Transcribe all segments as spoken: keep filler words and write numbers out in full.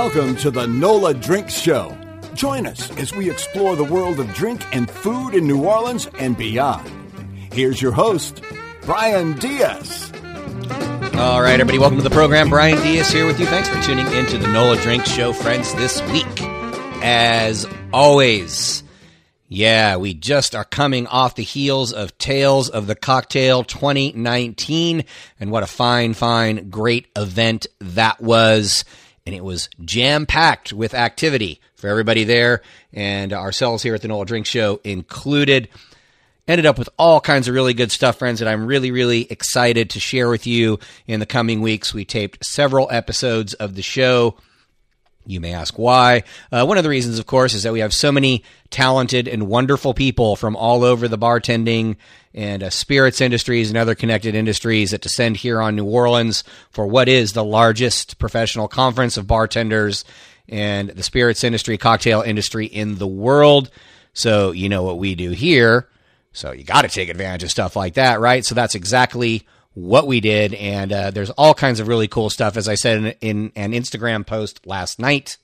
Welcome to the NOLA Drinks Show. Join us as we explore the world of drink and food in New Orleans and beyond. Here's your host, Brian Diaz. All right, everybody, welcome to the program. Brian Diaz here with you. Thanks for tuning in to the NOLA Drinks Show, friends, this week. As always, yeah, we just are coming off the heels of Tales of the Cocktail twenty nineteen, and what a fine, fine, great event that was. And it was jam-packed with activity for everybody there, and ourselves here at the NOLA Drinks Show included. Ended up with all kinds of really good stuff, friends, that I'm really, really excited to share with you in the coming weeks. We taped several episodes of the show. You may ask why. Uh, one of the reasons, of course, is that we have so many talented and wonderful people from all over the bartending and uh, spirits industries and other connected industries that descend here on New Orleans for what is the largest professional conference of bartenders and the spirits industry, cocktail industry in the world. So you know what we do here. So you got to take advantage of stuff like that, right? So that's exactly what we did, and uh, there's all kinds of really cool stuff. As I said in, in an Instagram post last night,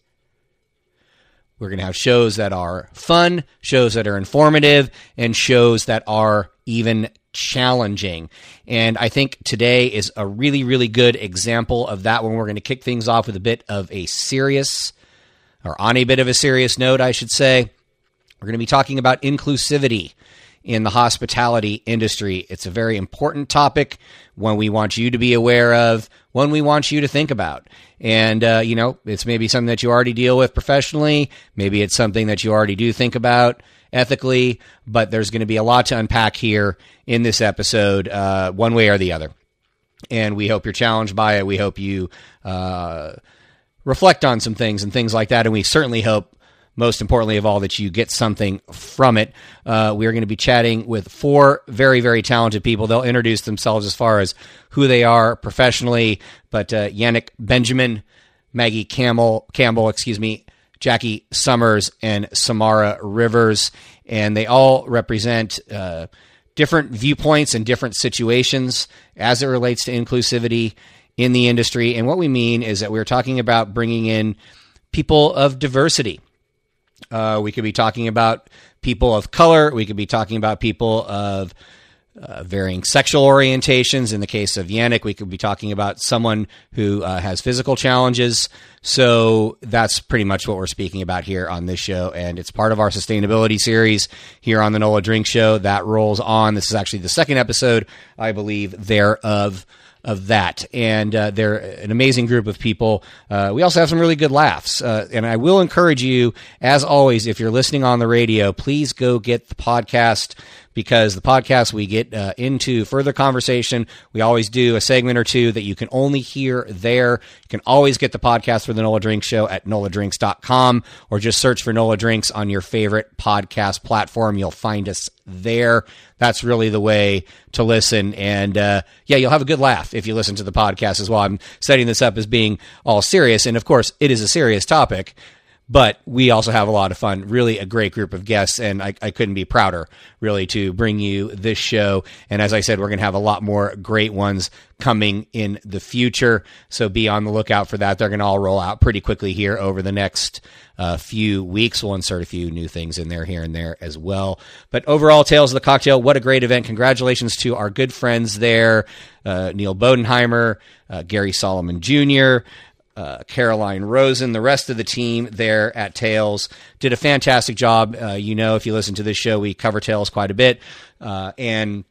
we're going to have shows that are fun, shows that are informative, and shows that are even challenging. And I think today is a really, really good example of that, when we're going to kick things off with a bit of a serious, or on a bit of a serious note, I should say. We're going to be talking about inclusivity in the hospitality industry. It's a very important topic, one we want you to be aware of, one we want you to think about. And, uh, you know, it's maybe something that you already deal with professionally. Maybe it's something that you already do think about ethically, but there's going to be a lot to unpack here in this episode, uh, one way or the other. And we hope you're challenged by it. We hope you uh, reflect on some things and things like that. And we certainly hope, most importantly of all, that you get something from it. Uh, we are going to be chatting with four very, very talented people. They'll introduce themselves as far as who they are professionally, but uh, Yannick Benjamin, Maggie Campbell, Campbell, excuse me, Jackie Summers, and Samara Rivers, and they all represent uh, different viewpoints and different situations as it relates to inclusivity in the industry. And what we mean is that we're talking about bringing in people of diversity. Uh, we could be talking about people of color. We could be talking about people of uh, varying sexual orientations. In the case of Yannick, we could be talking about someone who uh, has physical challenges. So that's pretty much what we're speaking about here on this show. And it's part of our sustainability series here on the NOLA Drink Show that rolls on. This is actually the second episode, I believe, thereof. of that. And uh, they're an amazing group of people. Uh, we also have some really good laughs. Uh, and I will encourage you, as always, if you're listening on the radio, please go get the podcast, because the podcast, we get uh, into further conversation. We always do a segment or two that you can only hear there. You can always get the podcast for the NOLA Drinks Show at nola drinks dot com, or just search for NOLA Drinks on your favorite podcast platform. You'll find us there. That's really the way to listen. And uh, yeah, you'll have a good laugh if you listen to the podcast as well. I'm setting this up as being all serious. And of course, it is a serious topic, but we also have a lot of fun. Really a great group of guests, and I, I couldn't be prouder, really, to bring you this show. And as I said, we're going to have a lot more great ones coming in the future, so be on the lookout for that. They're going to all roll out pretty quickly here over the next uh, few weeks. We'll insert a few new things in there here and there as well. But overall, Tales of the Cocktail, what a great event. Congratulations to our good friends there, uh, Neil Bodenheimer, uh, Gary Solomon Junior, Uh, Caroline Rosen, the rest of the team there at Tales did a fantastic job. Uh, you know, if you listen to this show, we cover Tales quite a bit. Uh, and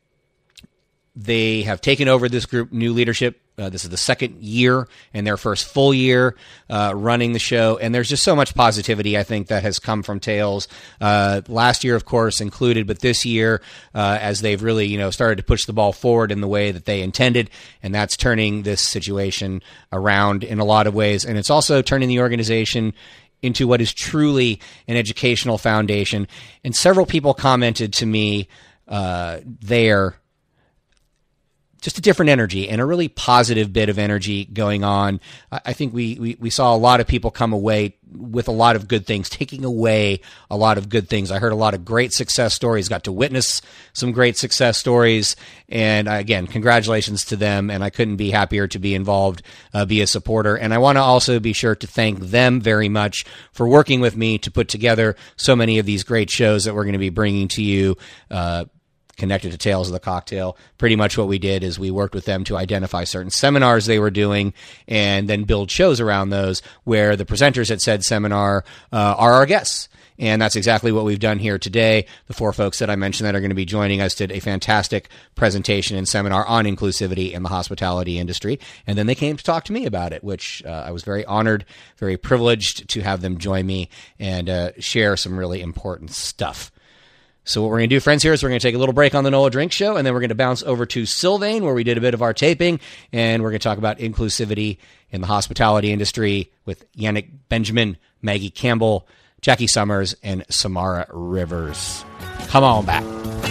they have taken over this group, new leadership. Uh, this is the second year and their first full year uh, running the show. And there's just so much positivity, I think, that has come from Tales. Uh, last year, of course, included, but this year, uh, as they've really, you know, started to push the ball forward in the way that they intended. And that's turning this situation around in a lot of ways. And it's also turning the organization into what is truly an educational foundation. And several people commented to me uh, there just a different energy and a really positive bit of energy going on. I, I think we, we, we saw a lot of people come away with a lot of good things, taking away a lot of good things. I heard a lot of great success stories, got to witness some great success stories. And again, congratulations to them. And I couldn't be happier to be involved, uh, be a supporter. And I want to also be sure to thank them very much for working with me to put together so many of these great shows that we're going to be bringing to you, uh, connected to Tales of the Cocktail. Pretty much what we did is we worked with them to identify certain seminars they were doing and then build shows around those where the presenters at said seminar uh, are our guests. And that's exactly what we've done here today. The four folks that I mentioned that are going to be joining us did a fantastic presentation and seminar on inclusivity in the hospitality industry. And then they came to talk to me about it, which uh, I was very honored, very privileged to have them join me and uh, share some really important stuff. So what we're going to do, friends, here is we're going to take a little break on the Nola Drink Show, and then we're going to bounce over to Sylvain, where we did a bit of our taping, and we're going to talk about inclusivity in the hospitality industry with Yannick Benjamin, Maggie Campbell, Jackie Summers, and Samara Rivers. Come on back.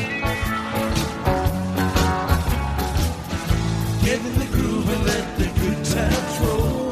Get in the groove and let the good times roll.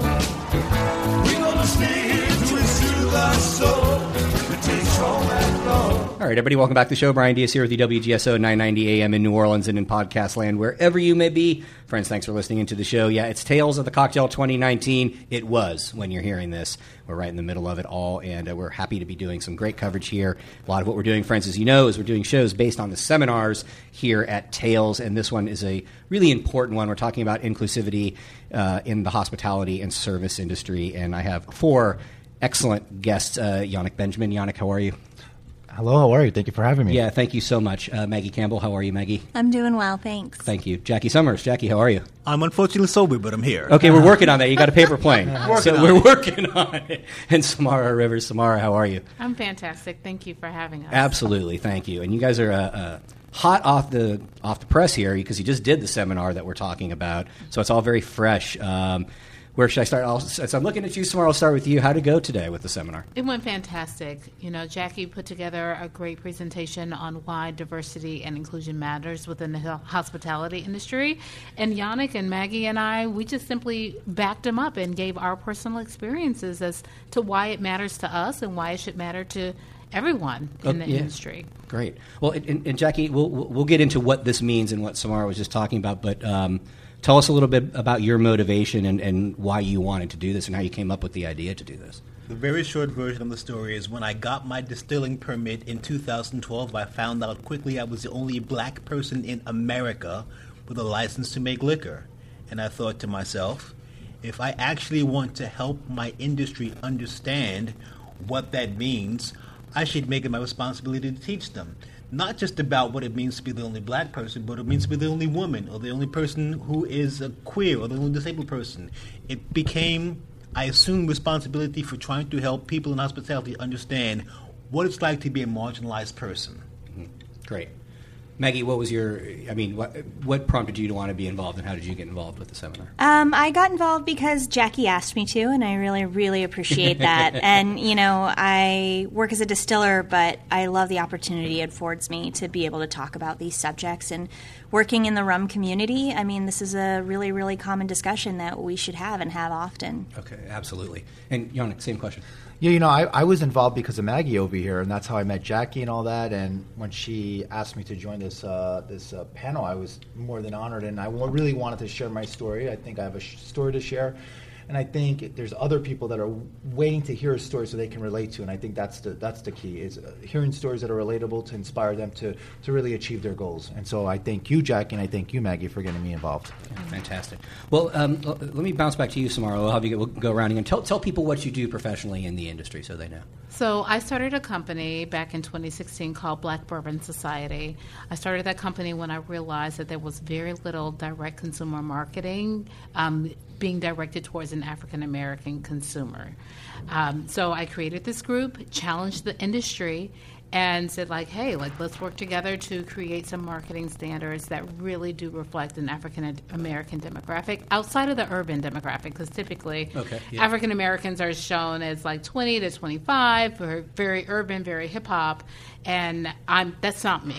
We're going to stay here till we soothe our soul. It takes all that long. All right, everybody, welcome back to the show. Brian Diaz here with you, W G S O nine ninety A M in New Orleans and in podcast land, wherever you may be. Friends, thanks for listening into the show. Yeah, it's Tales of the Cocktail twenty nineteen. It was when you're hearing this. We're right in the middle of it all, and uh, we're happy to be doing some great coverage here. A lot of what we're doing, friends, as you know, is we're doing shows based on the seminars here at Tales, and this one is a really important one. We're talking about inclusivity uh, in the hospitality and service industry, and I have four excellent guests. Uh, Yannick Benjamin. Yannick, how are you? Hello, how are you? Thank you for having me. Yeah, thank you so much. Uh, Maggie Campbell, how are you, Maggie? I'm doing well, thanks. Thank you. Jackie Summers. Jackie, how are you? I'm unfortunately sober, but I'm here. Okay, we're working on that. You got a paper plane. Working so on we're it. working on it. And Samara Rivers. Samara, how are you? I'm fantastic. Thank you for having us. Absolutely. Thank you. And you guys are uh, uh, hot off the off the press here because you just did the seminar that we're talking about. So it's all very fresh. Um, Where should I start? I'll, so I'm looking at you, Samara. I'll start with you. How did it go today with the seminar? It went fantastic. You know, Jackie put together a great presentation on why diversity and inclusion matters within the hospitality industry. And Yannick and Maggie and I, we just simply backed him up and gave our personal experiences as to why it matters to us and why it should matter to everyone in oh, the yeah. industry. Great. Well, and, and Jackie, we'll, we'll get into what this means and what Samara was just talking about, but um, tell us a little bit about your motivation and, and why you wanted to do this and how you came up with the idea to do this. The very short version of the story is when I got my distilling permit in two thousand twelve, I found out quickly I was the only black person in America with a license to make liquor. And I thought to myself, if I actually want to help my industry understand what that means, I should make it my responsibility to teach them. Not just about what it means to be the only black person, but it means to be the only woman or the only person who is a queer or the only disabled person. It became, I assume, responsibility for trying to help people in hospitality understand what it's like to be a marginalized person. Mm-hmm. Great. Maggie, what was your, I mean, what, what prompted you to want to be involved and how did you get involved with the seminar? Um, I got involved because Jackie asked me to, and I really, really appreciate that. And, you know, I work as a distiller, but I love the opportunity it affords me to be able to talk about these subjects. And working in the rum community, I mean, this is a really, really common discussion that we should have and have often. Okay, absolutely. And Yannick, same question. Yeah, you know, I, I was involved because of Maggie over here, and that's how I met Jackie and all that. And when she asked me to join this uh, this uh, panel, I was more than honored, and I w- really wanted to share my story. I think I have a sh- story to share, and I think there's other people that are waiting to hear a story so they can relate to, and I think that's the that's the key, is uh, hearing stories that are relatable to inspire them to, to really achieve their goals. And so I thank you, Jackie, and I thank you, Maggie, for getting me involved. Yeah, fantastic. Well, um, l- let me bounce back to you, Samara. We'll have you we'll go around and tell, tell people what you do professionally in the industry so they know. So I started a company back in twenty sixteen called Black Bourbon Society. I started that company when I realized that there was very little direct consumer marketing um, being directed towards an African-American consumer. Um, so I created this group, challenged the industry, and said, like, hey, like, let's work together to create some marketing standards that really do reflect an African-American demographic outside of the urban demographic, because typically okay, yeah. African-Americans are shown as, like, twenty to twenty-five, very urban, very hip-hop, and I'm that's not me.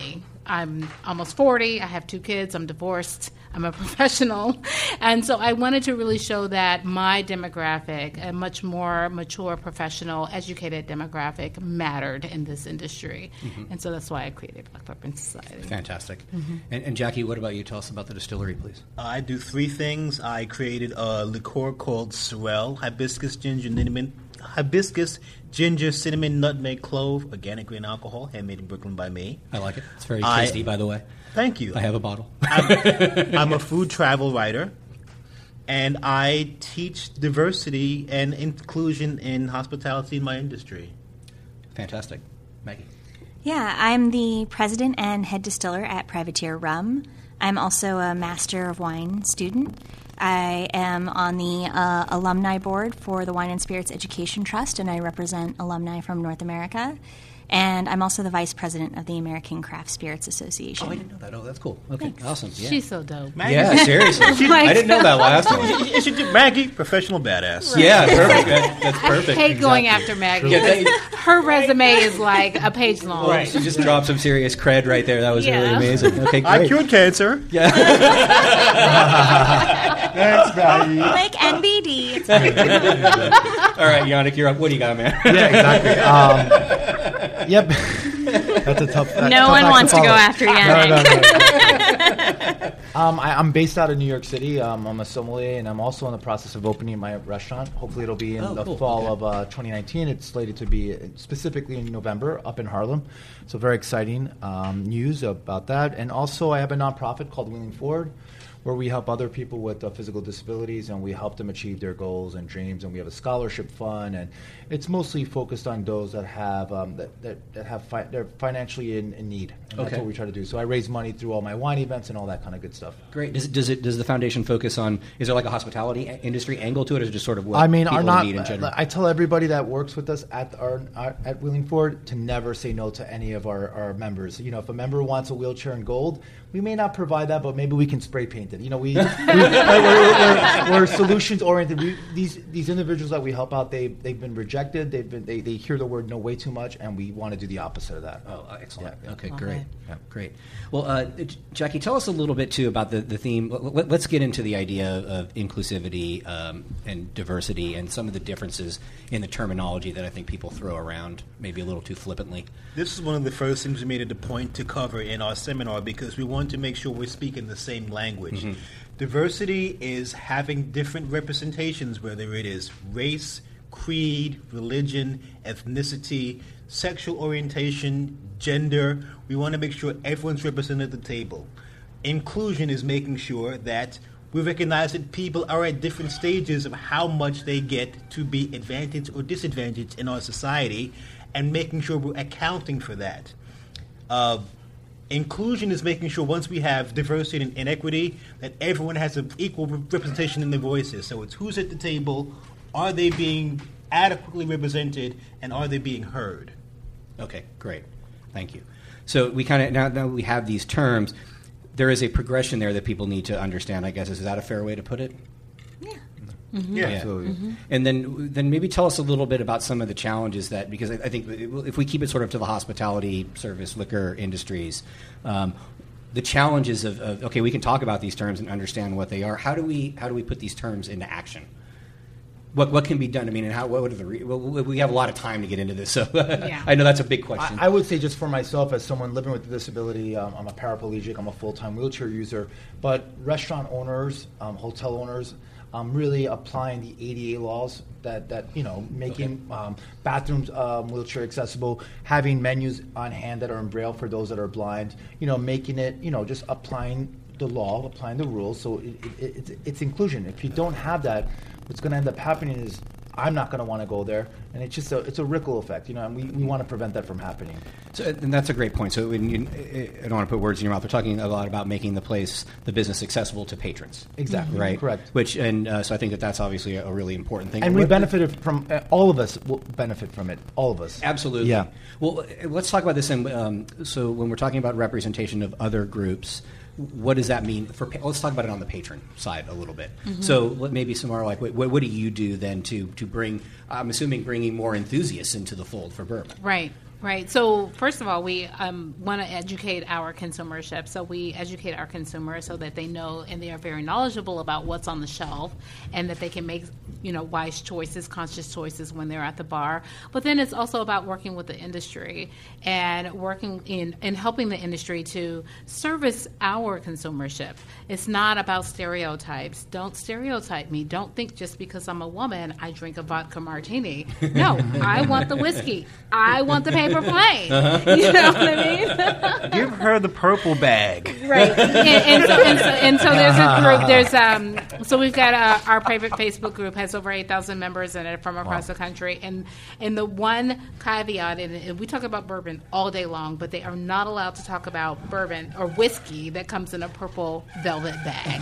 I'm almost forty. I have two kids. I'm divorced. I'm a professional. And so I wanted to really show that my demographic, a much more mature, professional, educated demographic, mattered in this industry. Mm-hmm. And so that's why I created Black Bourbon Society. Fantastic. Mm-hmm. And, and Jackie, what about you? Tell us about the distillery, please. Uh, I do three things. I created a liqueur called Sorrel, hibiscus ginger cinnamon, hibiscus ginger cinnamon nutmeg clove, organic grain alcohol, handmade in Brooklyn by me. I like it. It's very I, tasty, by the way. Thank you. I have a bottle. I'm, I'm a food travel writer, and I teach diversity and inclusion in hospitality in my industry. Fantastic. Maggie? Yeah, I'm the president and head distiller at Privateer Rum. I'm also a Master of Wine student. I am on the uh, alumni board for the Wine and Spirits Education Trust, and I represent alumni from North America. And I'm also the vice president of the American Craft Spirits Association. Oh, I didn't know that. Oh, that's cool. Okay, Thanks. awesome. Yeah. She's so dope. Maggie. Yeah, seriously. Oh I didn't know that last time. You should do Maggie, professional badass. Right. Yeah, perfect. That, that's perfect. I hate going after Maggie. Yeah, that- Her resume is like a page long. Right. She just dropped some serious cred right there. That was Yeah. really amazing. Okay, great. I cured cancer. Yeah. Thanks, Maggie. Like N B D. It's All right, Yannick, you're up. What do you got, man? Yeah, exactly. Um, yep. That's a tough. That's no tough one act wants to, follow. go after No, Yannick. no, no. um, I, I'm based out of New York City. Um, I'm a sommelier, and I'm also in the process of opening my restaurant. Hopefully, it'll be in Oh, the cool. fall Okay. of uh, twenty nineteen. It's slated to be uh, specifically in November up in Harlem. So very exciting um, news about that. And also, I have a nonprofit called Wheeling Forward, where we help other people with uh, physical disabilities, and we help them achieve their goals and dreams. And we have a scholarship fund, and it's mostly focused on those that have um, that, that, that have fi- they're financially in, in need. And that's Okay. what we try to do. So I raise money through all my wine events and all that kind of good stuff. Great. Does it, does it does the foundation focus on? Is there like a hospitality a- industry angle to it, or is it just sort of what I mean, people are not. need in general? I tell everybody that works with us at our, our at Wheeling Forward to never say no to any of our, our members. You know, if a member wants a wheelchair in gold, we may not provide that, but maybe we can spray paint it. You know, we, we we're, we're, we're solutions oriented. We, these these individuals that we help out, they they've been rejected. They've been they, they hear the word no way too much, and we want to do the opposite of that. Oh, uh, excellent. Yeah, yeah. Okay, Love great. it. Yeah, great. Well, uh, J- Jackie, tell us a little bit, too, about the, the theme. L- l- let's get into the idea of inclusivity um, and diversity and some of the differences in the terminology that I think people throw around maybe a little too flippantly. This is one of the first things we made it a point to cover in our seminar because we wanted to make sure we're speaking the same language. Mm-hmm. Diversity is having different representations, whether it is race, creed, religion, ethnicity, sexual orientation, gender. We want to make sure everyone's represented at the table. Inclusion is making sure that we recognize that people are at different stages of how much they get to be advantaged or disadvantaged in our society, and making sure we're accounting for that. Uh, inclusion is making sure once we have diversity and, and equity, that everyone has an equal representation in their voices. So it's who's at the table, are they being adequately represented, and are they being heard? Okay, great. Thank you. So we kind of now, now we have these terms. There is a progression there that people need to understand, I guess. Is that a fair way to put it? Yeah. Absolutely. Mm-hmm. And then, then maybe tell us a little bit about some of the challenges that, because I, I think if we keep it sort of to the hospitality, service, liquor industries, um, the challenges of, of okay, we can talk about these terms and understand what they are. How do we how do we put these terms into action? What what can be done? I mean, and how what are the re- well, we have a lot of time to get into this, so Yeah. I know that's a big question. I, I would say just for myself, as someone living with a disability, um, I'm a paraplegic, I'm a full-time wheelchair user, but restaurant owners, um, hotel owners, um, really applying the A D A laws that, that you know, making Okay. um, bathrooms um, wheelchair accessible, having menus on hand that are in Braille for those that are blind, you know, making it, you know, just applying the law, applying the rules, so it, it, it's, it's inclusion. If you don't have that, what's going to end up happening is I'm not going to want to go there, and it's just a it's a ripple effect, you know, and we, we want to prevent that from happening. So, and that's a great point. So when you, I don't want to put words in your mouth. We're talking a lot about making the place, the business, accessible to patrons. Exactly. Right. Correct. Which and uh, so I think that that's obviously a, a really important thing. And we What- benefited from uh, all of us will benefit from it. All of us. Absolutely. Yeah. Well, uh, let's talk about this. And um, so when we're talking about representation of other groups, what does that mean for? pa- Let's talk about it on the patron side a little bit. So let- maybe Samara, like, what, what do you do then to to bring? I'm assuming bringing more enthusiasts into the fold for bourbon. Right. Right. So first of all, we um, want to educate our consumership. So we educate our consumers so that they know and they are very knowledgeable about what's on the shelf, and that they can make, you know, wise choices, conscious choices when they're at the bar. But then it's also about working with the industry and working in and helping the industry to service our consumership. It's not about stereotypes. Don't stereotype me. Don't think just because I'm a woman, I drink a vodka martini. No, I want the whiskey. I want the paper plane. Uh-huh. You know what I mean? Give her the purple bag. Right. And, and, so, and, so, and so there's a group. There's um. So we've got a, our private Facebook group has over eight thousand members in it from across wow. the country. And and the one caveat, and, and we talk about bourbon all day long, but they are not allowed to talk about bourbon or whiskey that comes in a purple velvet bag.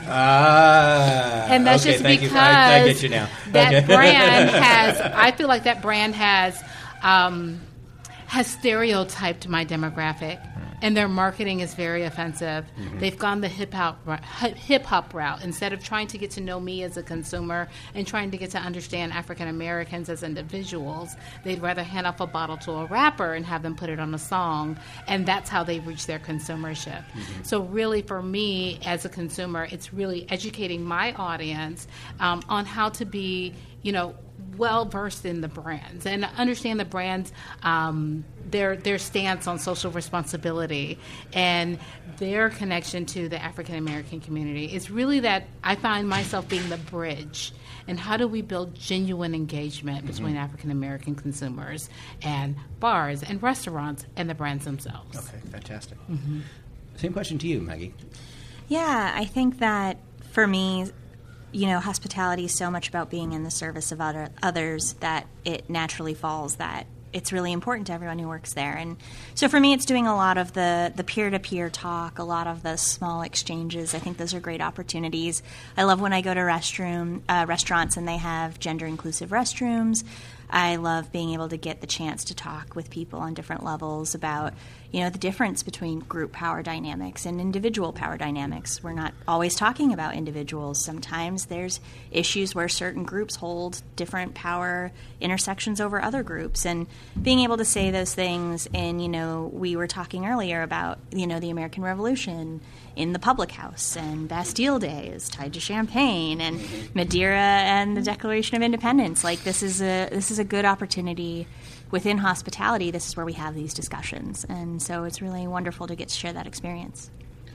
Ah. And that's okay, just thank because you. I, I get you now. that okay. brand has. I feel like that brand has. Um, has stereotyped my demographic, and their marketing is very offensive. Mm-hmm. They've gone the hip hop hip hop route instead of trying to get to know me as a consumer and trying to get to understand African Americans as individuals. They'd rather hand off a bottle to a rapper and have them put it on a song, and that's how they reach their consumership. Mm-hmm. So really, for me as a consumer, it's really educating my audience um, on how to be, you know, well versed in the brands and understand the brands, um, their their stance on social responsibility and their connection to the African American community. It's really that I find myself being the bridge. And how do we build genuine engagement between mm-hmm. African American consumers and bars and restaurants and the brands themselves? Okay, fantastic. Mm-hmm. Same question to you, Maggie. Yeah, I think that for me, you know, hospitality is so much about being in the service of other, others that it naturally falls that it's really important to everyone who works there. And so for me, it's doing a lot of the, the peer-to-peer talk, a lot of the small exchanges. I think those are great opportunities. I love when I go to restroom uh, restaurants and they have gender-inclusive restrooms. I love being able to get the chance to talk with people on different levels about, you know, the difference between group power dynamics and individual power dynamics. We're not always talking about individuals. Sometimes there's issues where certain groups hold different power intersections over other groups. And being able to say those things, and, you know, we were talking earlier about, you know, the American Revolution in the public house, and Bastille Day is tied to champagne, and Madeira and the Declaration of Independence. Like, this is a this is a good opportunity within hospitality. This is where we have these discussions, and so it's really wonderful to get to share that experience.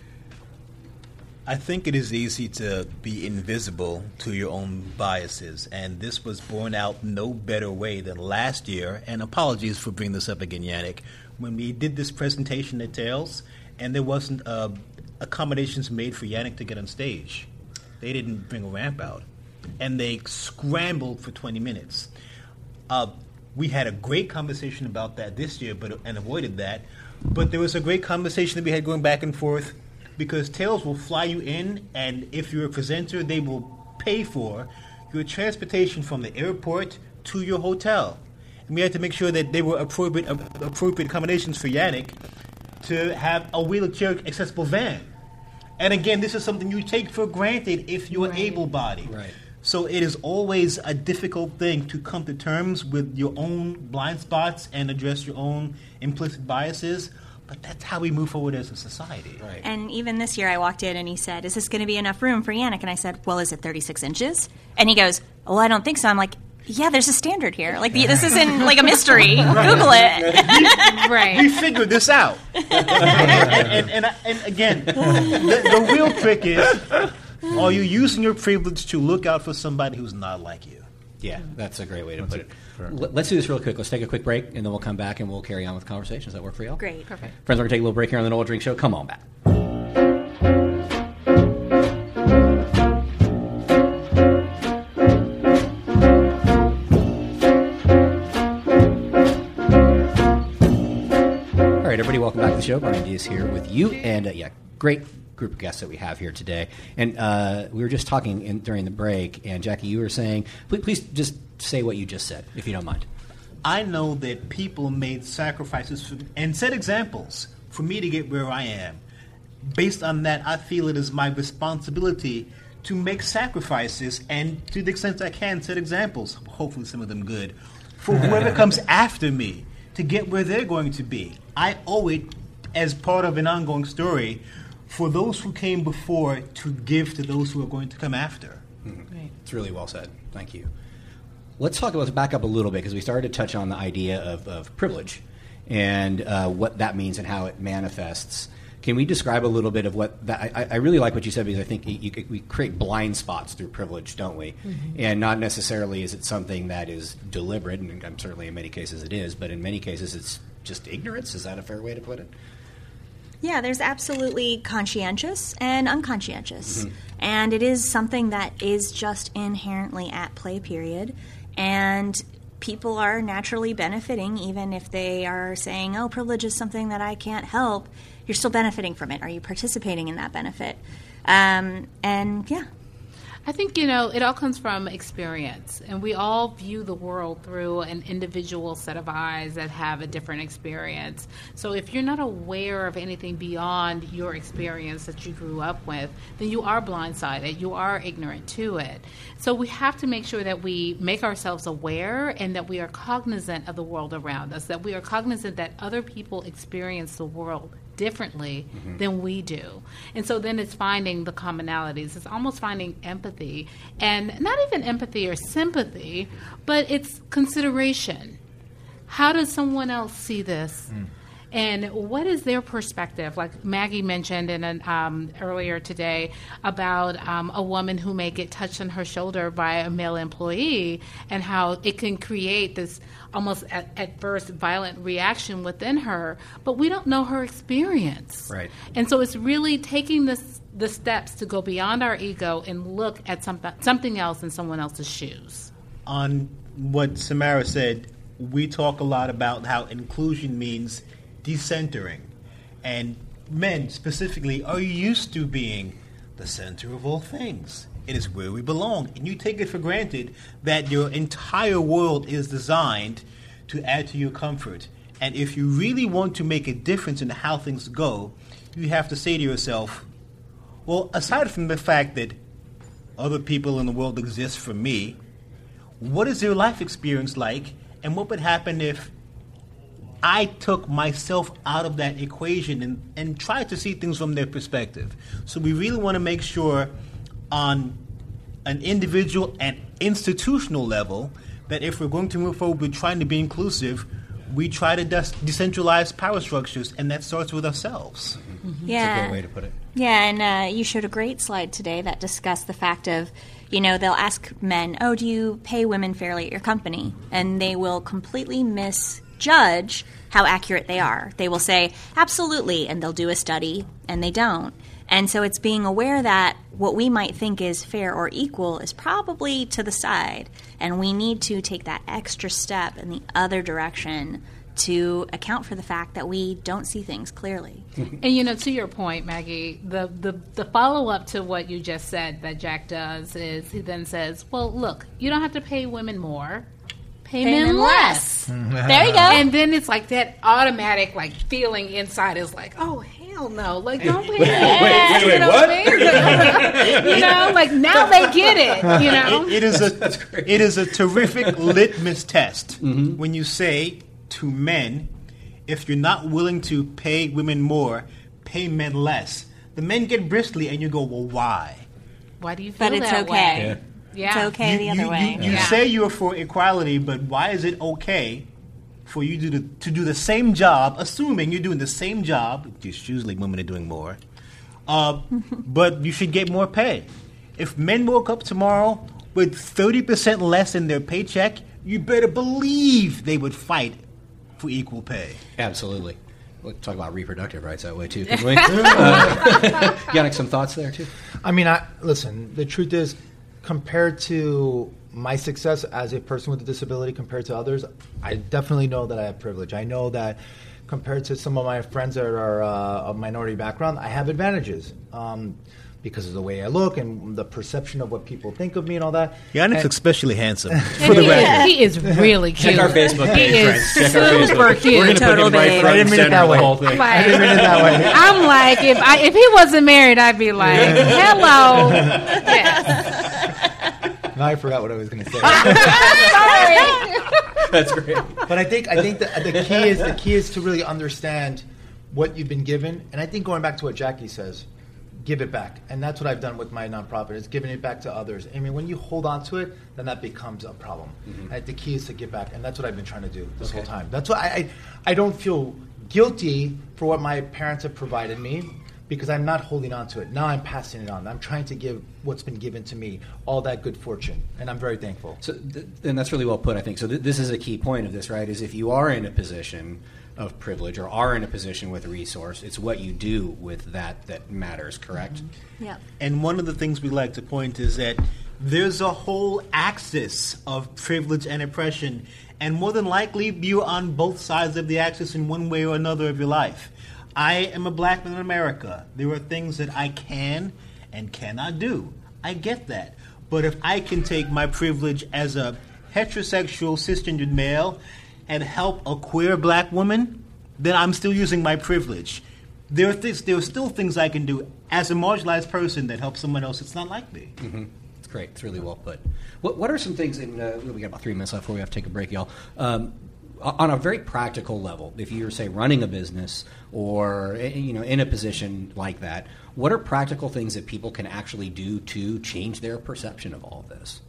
I think it is easy to be invisible to your own biases, and this was borne out no better way than last year, and apologies for bringing this up again, Yannick, when we did this presentation at Tales, and there wasn't uh, accommodations made for Yannick to get on stage. They didn't bring a ramp out, and they scrambled for twenty minutes. Uh, we had a great conversation about that this year, but and avoided that, but there was a great conversation that we had going back and forth, because Tales will fly you in, and if you're a presenter, they will pay for your transportation from the airport to your hotel. And we had to make sure that they were appropriate, uh, appropriate accommodations for Yannick to have a wheelchair-accessible van. And again, this is something you take for granted if you're right. able-bodied. Right. So it is always a difficult thing to come to terms with your own blind spots and address your own implicit biases. But that's how we move forward as a society. Right. And even this year I walked in and he said, "Is this going to be enough room for Yannick?" And I said, "Well, is it thirty-six inches? And he goes, "Oh, I don't think so." I'm like, "Yeah, there's a standard here. Like, this isn't like a mystery. Google it." Right. We figured this out. and, and, and, and again, the, the real trick is, are you using your privilege to look out for somebody who's not like you? Yeah, that's a great way to That's put it. Sure. Let's do this real quick. Let's take a quick break, and then we'll come back and we'll carry on with the conversation. Does that work for you all? Great. Perfect. Friends, we're going to take a little break here on the Nola Drink Show. Come on back. All right, everybody, welcome back to the show. Brian Diaz here with you, and uh, yeah, great group of guests that we have here today. And uh, we were just talking in, during the break, and Jackie, you were saying, please, please just say what you just said, if you don't mind. I know that people made sacrifices for, and set examples for me to get where I am. Based on that, I feel it is my responsibility to make sacrifices and, to the extent I can, set examples, hopefully some of them good, for whoever comes after me. to get where they're going to be. I owe it as part of an ongoing story for those who came before to give to those who are going to come after. Mm-hmm. Right. It's really well said. Thank you. Let's talk about, let's back up a little bit because we started to touch on the idea of, of privilege and uh, what that means and how it manifests. Can we describe a little bit of what that? I, I really like what you said because I think you, you, we create blind spots through privilege, don't we? Mm-hmm. And not necessarily is it something that is deliberate, and I'm certainly in many cases it is, but in many cases it's just ignorance. Is that a fair way to put it? Yeah, there's absolutely conscientious and unconscientious. Mm-hmm. And it is something that is just inherently at play, period. And people are naturally benefiting, even if they are saying, oh, privilege is something that I can't help. You're still benefiting from it. Are you participating in that benefit? Um, and, yeah. I think, you know, it all comes from experience, and we all view the world through an individual set of eyes that have a different experience. So if you're not aware of anything beyond your experience that you grew up with, then you are blindsided. You are ignorant to it. So we have to make sure that we make ourselves aware and that we are cognizant of the world around us, that we are cognizant that other people experience the world differently mm-hmm. than we do. And so then it's finding the commonalities. It's almost finding empathy. And not even empathy or sympathy, but it's consideration. How does someone else see this? Mm. And what is their perspective? Like Maggie mentioned in an, um, earlier today about um, a woman who may get touched on her shoulder by a male employee and how it can create this almost at, at first violent reaction within her, but we don't know her experience. Right. And so it's really taking this, the steps to go beyond our ego and look at some, something else in someone else's shoes. On what Samara said, we talk a lot about how inclusion means decentering. And men specifically are used to being the center of all things. It is where we belong. And you take it for granted that your entire world is designed to add to your comfort. And if you really want to make a difference in how things go, you have to say to yourself, well, aside from the fact that other people in the world exist for me, what is their life experience like? And what would happen if I took myself out of that equation and, and tried to see things from their perspective? So we really want to make sure on an individual and institutional level that if we're going to move forward with trying to be inclusive, we try to des- decentralize power structures, and that starts with ourselves. Mm-hmm. Yeah. That's a great way to put it. Yeah, and uh, you showed a great slide today that discussed the fact of, you know, they'll ask men, oh, do you pay women fairly at your company? And they will completely misjudge how accurate they are. They will say, absolutely, and they'll do a study, and they don't. And so it's being aware that what we might think is fair or equal is probably to the side, and we need to take that extra step in the other direction to account for the fact that we don't see things clearly. And, you know, to your point, Maggie, the, the, the follow-up to what you just said that Jack does is he then says, well, look, you don't have to pay women more. Pay, pay men, men less. less. There you go. And then it's like that automatic, like, feeling inside is like, oh, hell no. Like, don't pay men less. Wait, wait, you know what? I mean? You know, like, now they get it, you know? It, it, is a, it is a terrific litmus test mm-hmm. when you say to men, if you're not willing to pay women more, pay men less. The men get bristly, and you go, well, why? Why do you feel but it's that okay. way? Yeah. Yeah. It's okay you, the other you, way. You, you yeah. say you're for equality, but why is it okay for you to, to do the same job, assuming you're doing the same job, just usually women are doing more, uh, but you should get more pay? If men woke up tomorrow with thirty percent less in their paycheck, you better believe they would fight for equal pay. Absolutely. We'll talk about reproductive rights that way, too, can we? uh, Yannick, some thoughts there, too? I mean, I, listen, the truth is, compared to my success as a person with a disability compared to others, I definitely know that I have privilege. I know that compared to some of my friends that are uh, of minority background, I have advantages um, because of the way I look and the perception of what people think of me and all that. Yannick's and, especially handsome, for the record. He is really cute. Check our Facebook page, he friends. Is Check our super Facebook. cute. We're going to put him right front I and didn't mean it center that of the way. whole thing. Like, I didn't mean it that way. I'm like, if I, if he wasn't married, I'd be like, hello. Yes. Now I forgot what I was going to say. Sorry. That's great. But I think I think the, the key is the key is to really understand what you've been given, and I think going back to what Jackie says, give it back, and that's what I've done with my nonprofit. Is giving it back to others. I mean, when you hold on to it, then that becomes a problem. Mm-hmm. And the key is to give back, and that's what I've been trying to do this okay. whole time. That's why I, I I don't feel guilty for what my parents have provided me, because I'm not holding on to it. Now I'm passing it on. I'm trying to give what's been given to me, all that good fortune, and I'm very thankful. So, th- and that's really well put, I think. So th- this is a key point of this, right, is if you are in a position of privilege or are in a position with a resource, it's what you do with that that matters, correct? Mm-hmm. Yeah. And one of the things we like to point is that there's a whole axis of privilege and oppression, and more than likely you're on both sides of the axis in one way or another of your life. I am a black man in America. There are things that I can and cannot do. I get that. But if I can take my privilege as a heterosexual cisgendered male and help a queer black woman, then I'm still using my privilege. There are, th- there are still things I can do as a marginalized person that helps someone else that's not like me. Mm-hmm. It's great. It's really well put. What, what are some things, in, uh, we got about three minutes left before we have to take a break, y'all. Um, on a very practical level, if you're, say, running a business or, you know, in a position like that, what are practical things that people can actually do to change their perception of all of this?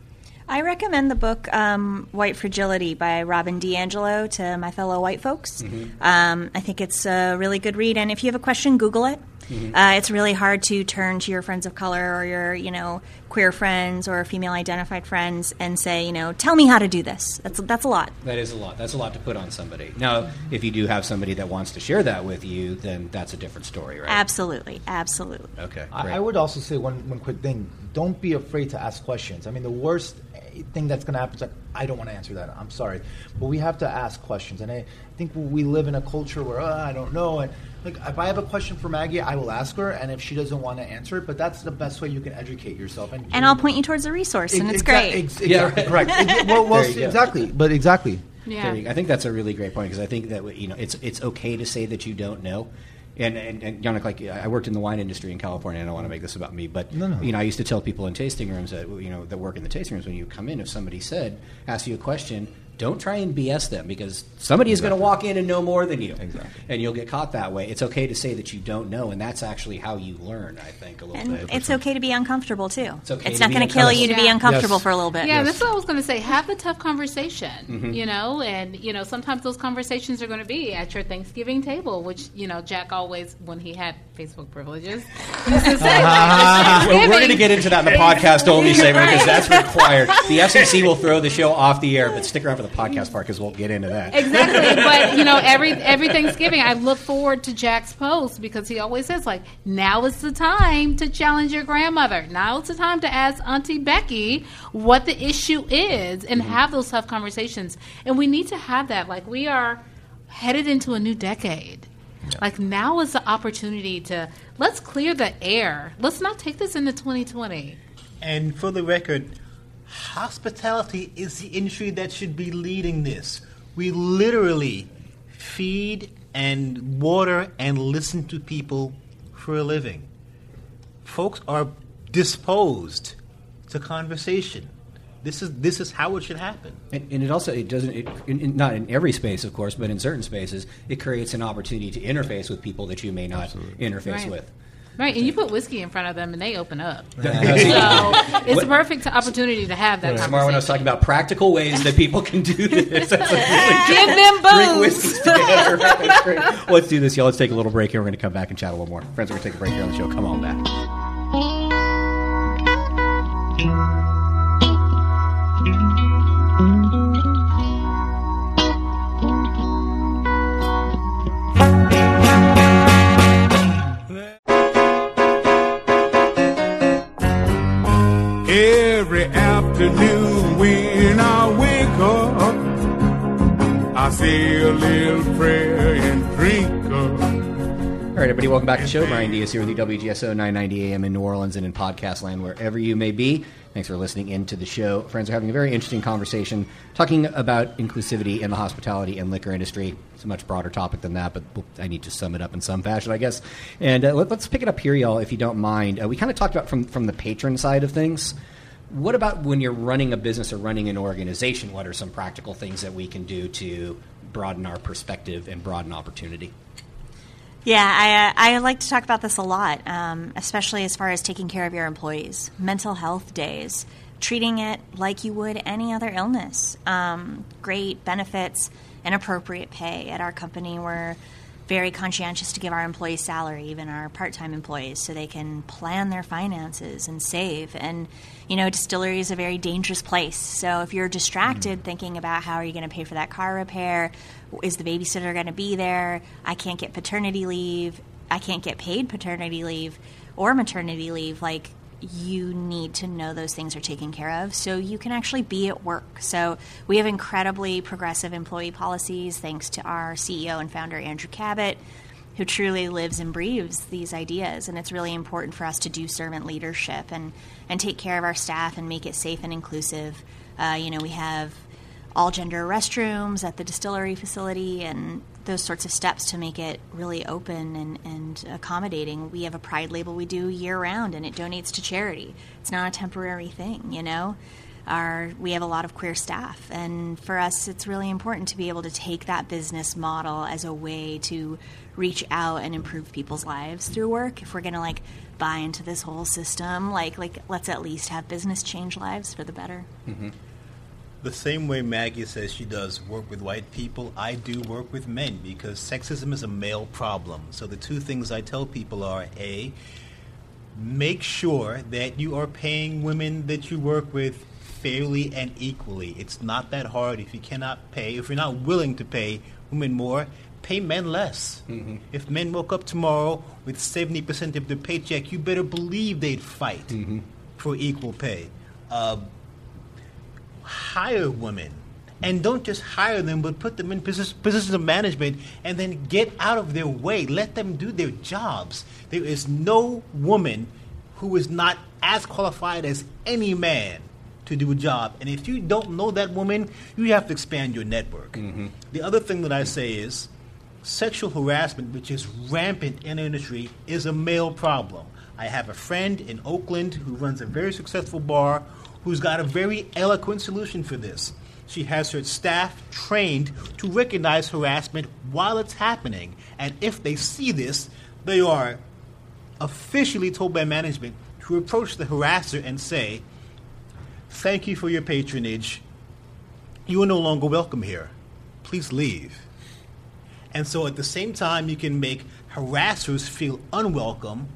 I recommend the book um, White Fragility by Robin DiAngelo to my fellow white folks. Mm-hmm. Um, I think it's a really good read, and if you have a question, Google it. Mm-hmm. Uh, it's really hard to turn to your friends of color or your, you know, queer friends or female-identified friends and say, you know, tell me how to do this. That's that's a lot. That is a lot. That's a lot to put on somebody. Now, if you do have somebody that wants to share that with you, then that's a different story, right? Absolutely. Absolutely. Okay. I, I would also say one, one quick thing. Don't be afraid to ask questions. I mean, the worst thing that's going to happen is like, I don't want to answer that. I'm sorry. But we have to ask questions. And I think we live in a culture where, oh, I don't know. And like, if I have a question for Maggie, I will ask her. And if she doesn't want to answer it, but that's the best way you can educate yourself. And, and I'll point you towards a resource, and it's exa- great. Ex- ex- yeah, right. Correct. well, well exactly. But exactly. Yeah. I think that's a really great point, because I think that, you know, it's it's okay to say that you don't know. And, and, and Yannick, like, I worked in the wine industry in California. I don't want to make this about me, but no, no. you know, I used to tell people in tasting rooms that, you know, that work in the tasting rooms, when you come in, if somebody said, ask you a question, don't try and B S them, because somebody is exactly. going to walk in and know more than you. Exactly. And you'll get caught that way. It's okay to say that you don't know, and that's actually how you learn, I think, a little and bit. it's okay to be uncomfortable, too. It's okay It's to not be going to kill you to Yeah. be uncomfortable Yes. for a little bit. Yeah, Yes. that's what I was going to say. Have the tough conversation, Mm-hmm. you know, and, you know, sometimes those conversations are going to be at your Thanksgiving table, which, you know, Jack always, when he had Facebook privileges, used to say, like, Well, we're going to get into that in the podcast-only segment, because that's required. The F C C will throw the show off the air, but stick around for the podcast part, because we'll get into that. Exactly, but you know, every every Thanksgiving, I look forward to Jack's post, because he always says, like, now is the time to challenge your grandmother. Now is the time to ask Auntie Becky what the issue is, and mm-hmm. have those tough conversations. And we need to have that. Like, we are headed into a new decade. Yeah. Like, now is the opportunity to let's clear the air. Let's not take this into twenty twenty. And for the record, hospitality is the industry that should be leading this. We literally feed and water and listen to people for a living. Folks are disposed to conversation. This is this is how it should happen. And, and it also it doesn't it, in, in, not in every space, of course, but in certain spaces, it creates an opportunity to interface with people that you may not Absolutely. interface Right. with. Right, and you put whiskey in front of them, and they open up. Uh, so it's a perfect opportunity to have that conversation. Tomorrow when I was talking about practical ways that people can do this. That's a really Give them drink booze. whiskeys together. That's great. Well, let's do this, y'all. Let's take a little break here. We're going to come back and chat a little more. Friends, we're going to take a break here on the show. Come on back. Every afternoon when I wake up, I say a little prayer and drink up. All right, everybody, welcome back to the show. Brian Diaz here with you, W G S O nine ninety A M in New Orleans and in podcast land, wherever you may be. Thanks for listening into the show. Friends, are having a very interesting conversation talking about inclusivity in the hospitality and liquor industry. It's a much broader topic than that, but I need to sum it up in some fashion, I guess. And uh, let, let's pick it up here, y'all, if you don't mind. Uh, we kind of talked about from, from the patron side of things. What about when you're running a business or running an organization? What are some practical things that we can do to broaden our perspective and broaden opportunity? Yeah, I, uh, I like to talk about this a lot, um, especially as far as taking care of your employees. Mental health days, treating it like you would any other illness. Um, great benefits and appropriate pay. At our company, we're very conscientious to give our employees salary, even our part-time employees, so they can plan their finances and save. And, you know, distillery is a very dangerous place. So if you're distracted mm-hmm. thinking about how are you going to pay for that car repair, is the babysitter going to be there, I can't get paternity leave, I can't get paid paternity leave or maternity leave, like, you need to know those things are taken care of so you can actually be at work. So we have incredibly progressive employee policies thanks to our C E O and founder, Andrew Cabot, who truly lives and breathes these ideas. And it's really important for us to do servant leadership and, and take care of our staff and make it safe and inclusive. Uh, you know, we have all-gender restrooms at the distillery facility and those sorts of steps to make it really open and, and accommodating. We have a Pride label we do year-round, and it donates to charity. It's not a temporary thing, you know. Our, we have a lot of queer staff, and for us it's really important to be able to take that business model as a way to reach out and improve people's lives through work. If we're going to, like, buy into this whole system, like, like let's at least have business change lives for the better. Mm-hmm. The same way Maggie says she does work with white people, I do work with men because sexism is a male problem. So the two things I tell people are, A, make sure that you are paying women that you work with fairly and equally. It's not that hard. If you cannot pay, if you're not willing to pay women more, pay men less. Mm-hmm. If men woke up tomorrow with seventy percent of their paycheck, you better believe they'd fight mm-hmm. for equal pay. Uh, hire women, and don't just hire them, but put them in position, positions of management, and then get out of their way. Let them do their jobs. There is no woman who is not as qualified as any man to do a job. And if you don't know that woman, you have to expand your network. Mm-hmm. The other thing that I say is sexual harassment, which is rampant in the industry, is a male problem. I have a friend in Oakland who runs a very successful bar who's got a very eloquent solution for this. She has her staff trained to recognize harassment while it's happening. And if they see this, they are officially told by management to approach the harasser and say, thank you for your patronage. You are no longer welcome here. Please leave. And so at the same time, you can make harassers feel unwelcome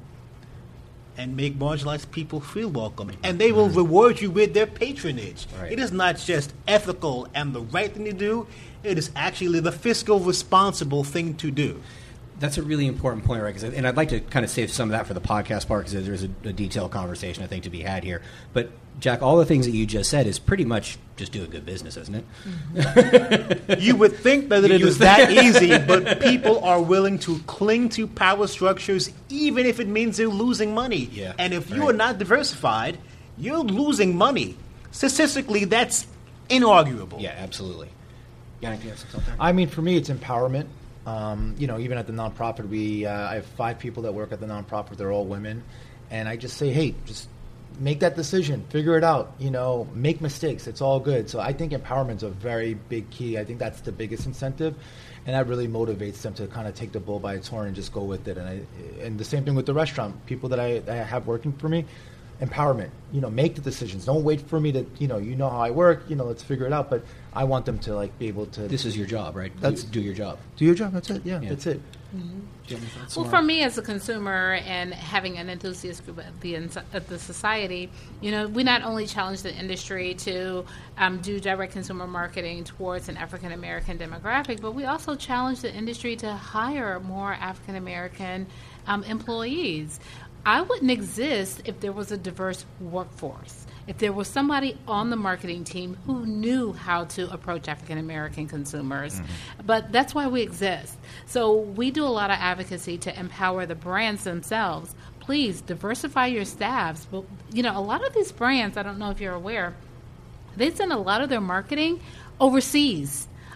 and make marginalized people feel welcome. And they will reward you with their patronage. Right. It is not just ethical and the right thing to do. It is actually the fiscal responsible thing to do. That's a really important point, right? And I'd like to kind of save some of that for the podcast part because there's a, a detailed conversation, I think, to be had here. But, Jack, all the things that you just said is pretty much just doing good business, isn't it? Mm-hmm. You would think that it is that easy, but people are willing to cling to power structures even if it means they're losing money. Yeah, and if you right. are not diversified, you're losing money. Statistically, that's inarguable. Yeah, absolutely. Yannick, you have something? I mean, for me, it's empowerment. Um, you know, even at the nonprofit, we uh, I have five people that work at the nonprofit. They're all women, and I just say, hey, just make that decision, figure it out. You know, make mistakes. It's all good. So I think empowerment's a very big key. I think that's the biggest incentive, and that really motivates them to kind of take the bull by its horn and just go with it. And I, and the same thing with the restaurant. People that I, that I have working for me, empowerment. You know, make the decisions. Don't wait for me to, you know, you know how I work. You know, let's figure it out. But I want them to like be able to. This is your job, right? That's do, do your job. Do your job. That's it. Yeah, yeah. that's it. Mm-hmm. Well, for me as a consumer and having an enthusiast group at the, at the society, you know, we not only challenge the industry to um, do direct consumer marketing towards an African American demographic, but we also challenge the industry to hire more African American um, employees. I wouldn't exist if there was a diverse workforce. If there was somebody on the marketing team who knew how to approach African American consumers. Mm-hmm. But that's why we exist. So we do a lot of advocacy to empower the brands themselves. Please diversify your staffs. But, you know, a lot of these brands, I don't know if you're aware, they send a lot of their marketing overseas.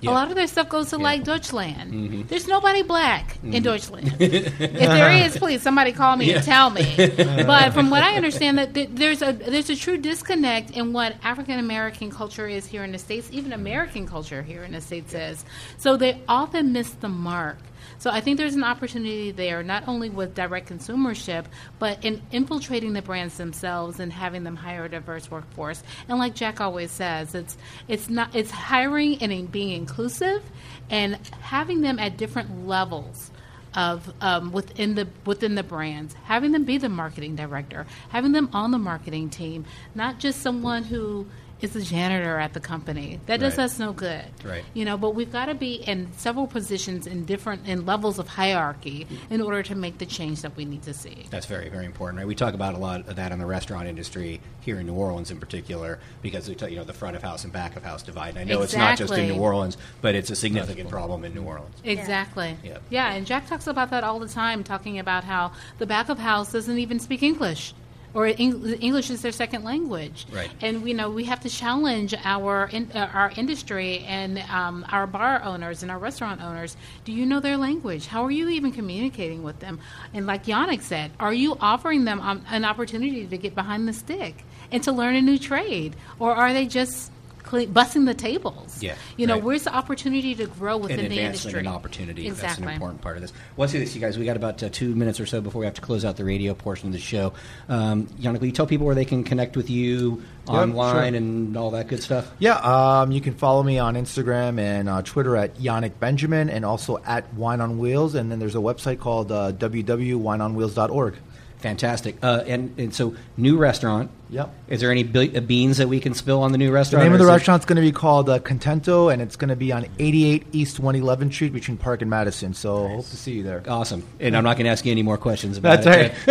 A lot of their stuff goes to like Deutschland. Mm-hmm. There's nobody black in Deutschland. If there is, please somebody call me Yeah. and tell me. But from what I understand, that th- there's a there's a true disconnect in what African American culture is here in the States, even American culture here in the States is. So they often miss the mark. So I think there's an opportunity there, not only with direct consumership, but in infiltrating the brands themselves and having them hire a diverse workforce. And like Jack always says, it's it's not it's hiring and in being inclusive, and having them at different levels of um, within the within the brands, having them be the marketing director, having them on the marketing team, not just someone who is the janitor at the company. That does Right. us no good. Right. You know, but we've got to be in several positions in different in levels of hierarchy in order to make the change that we need to see. That's very, very important, right? We talk about a lot of that in the restaurant industry here in New Orleans in particular, because we tell you know the front of house and back of house divide. And I know it's not just in Exactly. New Orleans, but it's a significant problem in New Orleans. Exactly. Yep. Yeah, and Jack talks about that all the time, talking about how the back of house doesn't even speak English, or Eng- English is their second language. Right. And you know we have to challenge our in, uh, our industry and um, our bar owners and our restaurant owners. Do you know their language? How are you even communicating with them? And like Yannick said, are you offering them um, an opportunity to get behind the stick and to learn a new trade, or are they just cle- busting the tables? Yeah, You know, right. where's the opportunity to grow within And the advancement industry? and opportunity. That's Exactly. an important part of this. Well, let's do this, you guys. We got about uh, two minutes or so before we have to close out the radio portion of the show. Um, Yannick, will you tell people where they can connect with you online sure. and all that good stuff? Yeah, um, you can follow me on Instagram and uh, Twitter at Yannick Benjamin, and also at Wine on Wheels. And then there's a website called uh, w w w dot wine on wheels dot org. Fantastic. Uh, and, and so, new restaurant. Yep. Is there any be- uh, beans that we can spill on the new The restaurant? name or of the is it- restaurant's going to be called uh, Contento, and it's going to be on eighty-eight East one eleventh Street between Park and Madison. So hope to see you there. Awesome. And I'm not going to ask you any more questions about That's it.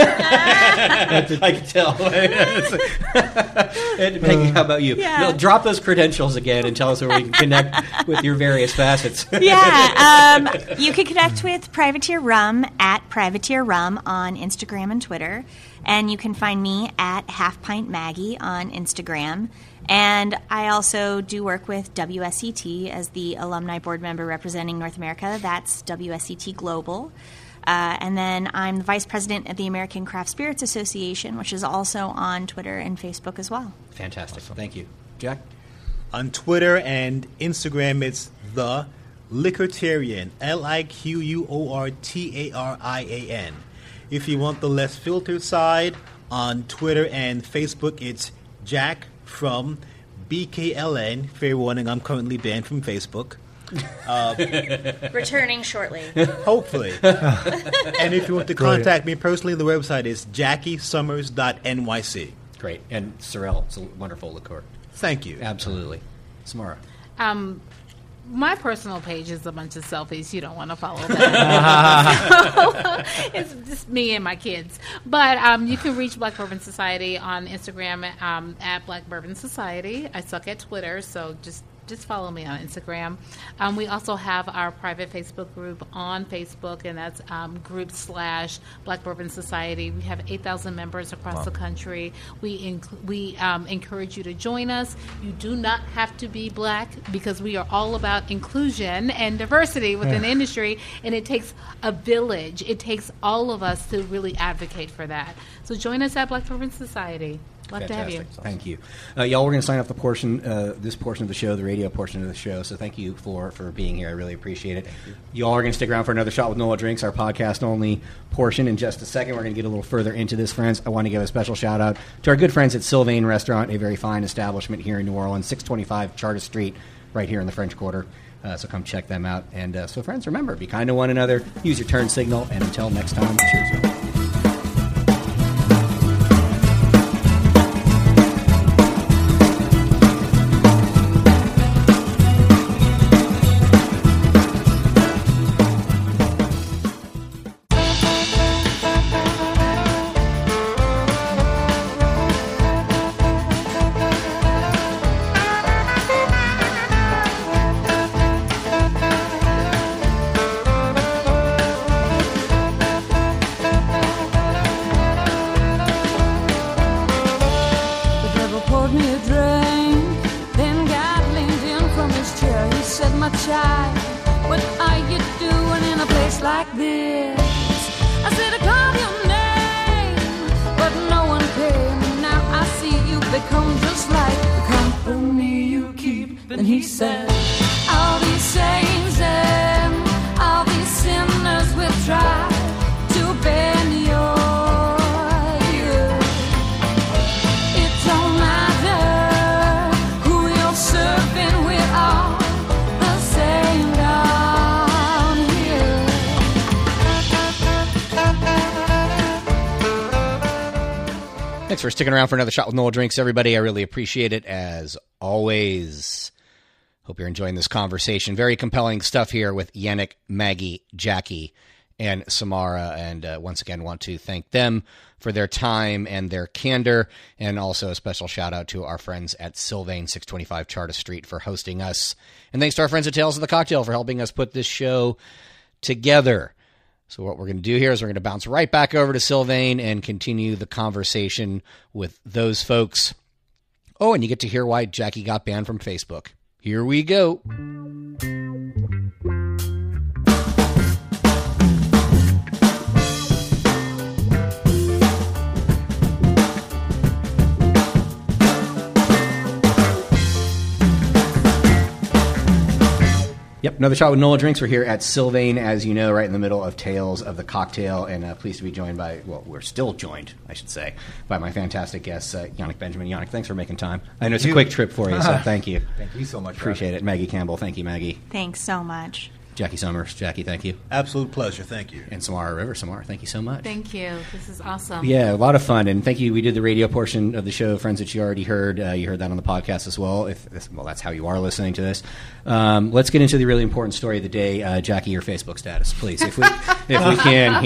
That's right. I can tell. And Peggy, how about you? Yeah. No, drop those credentials again and tell us where we can connect with your various facets. Yeah, um, you can connect with Privateer Rum at Privateer Rum on Instagram and Twitter, and you can find me at Half Pint Maggie on Instagram. And I also do work with W S E T as the alumni board member representing North America. That's W S E T Global. Uh, and then I'm the vice president of the American Craft Spirits Association, which is also on Twitter and Facebook as well. Fantastic. Thank you. Jack? On Twitter and Instagram, it's the Liquortarian, L I Q U O R T A R I A N. If you want the less filtered side, on Twitter and Facebook, it's Jack from B K L N. Fair warning, I'm currently banned from Facebook. Returning shortly. Hopefully. And if you want to contact me personally, the website is jackie summers dot n y c. Great. And Sorrel, it's a wonderful liqueur. Thank you. Absolutely. Samara? Um, my personal page is a bunch of selfies. You don't want to follow that. So, it's just me and my kids. But um, you can reach Black Bourbon Society on Instagram um, at Black Bourbon Society. I suck at Twitter, so just just follow me on Instagram. Um, we also have our private Facebook group on Facebook, and that's um, group slash Black Bourbon Society. We have eight thousand members across the country. We inc- we um, encourage you to join us. You do not have to be black, because we are all about inclusion and diversity within the industry, and it takes a village. It takes all of us to really advocate for that. So join us at Black Bourbon Society. Love to have you. Fantastic. Thank you. Uh, y'all, we're going to sign off the portion, uh, this portion of the show, the radio portion of the show. So thank you for, for being here. I really appreciate it. You. Y'all are going to stick around for another Shot with Nola Drinks, our podcast-only portion. In just a second, we're going to get a little further into this, friends. I want to give a special shout-out to our good friends at Sylvain Restaurant, a very fine establishment here in New Orleans, six twenty-five Chartres Street, right here in the French Quarter. Uh, so come check them out. And uh, so, friends, remember, be kind to one another, use your turn signal, and until next time, cheers, y'all. shy. What are you doing in a place like this? I said I called your name, but no one came. Now I see you become just like the company you keep. Then he said, all these saints and all these sinners will try to bend your ear. It don't matter who you're serving, we're all the same down here. Thanks for sticking around for another shot with Nola Drinks, everybody. I really appreciate it, as always. Hope you're enjoying this conversation. Very compelling stuff here with Yannick, Maggie, Jackie, and Samara. And uh, once again, want to thank them for their time and their candor. And also a special shout out to our friends at Sylvain, six twenty-five Chartres Street, for hosting us. And thanks to our friends at Tales of the Cocktail for helping us put this show together. So what we're going to do here is we're going to bounce right back over to Sylvain and continue the conversation with those folks. Oh, and you get to hear why Jackie got banned from Facebook. Here we go. Yep, another shot with Nola Drinks. We're here at Sylvain, as you know, right in the middle of Tales of the Cocktail, and uh, pleased to be joined by, well, we're still joined, I should say, by my fantastic guest, uh, Yannick Benjamin. Yannick, thanks for making time. I know it's a quick trip for you, so thank you. Thank you so much. Appreciate it. Maggie Campbell, thank you, Maggie. Thanks so much. Jackie Summers, Jackie, thank you. Absolute pleasure, thank you. And Samara River, Samara, thank you so much. Thank you. This is awesome. Yeah, a lot of fun, and thank you. We did the radio portion of the show, friends that you already heard. Uh, you heard that on the podcast as well. If this, well, that's how you are listening to this. Um, let's get into the really important story of the day. Uh, Jackie, your Facebook status, please, if we if we can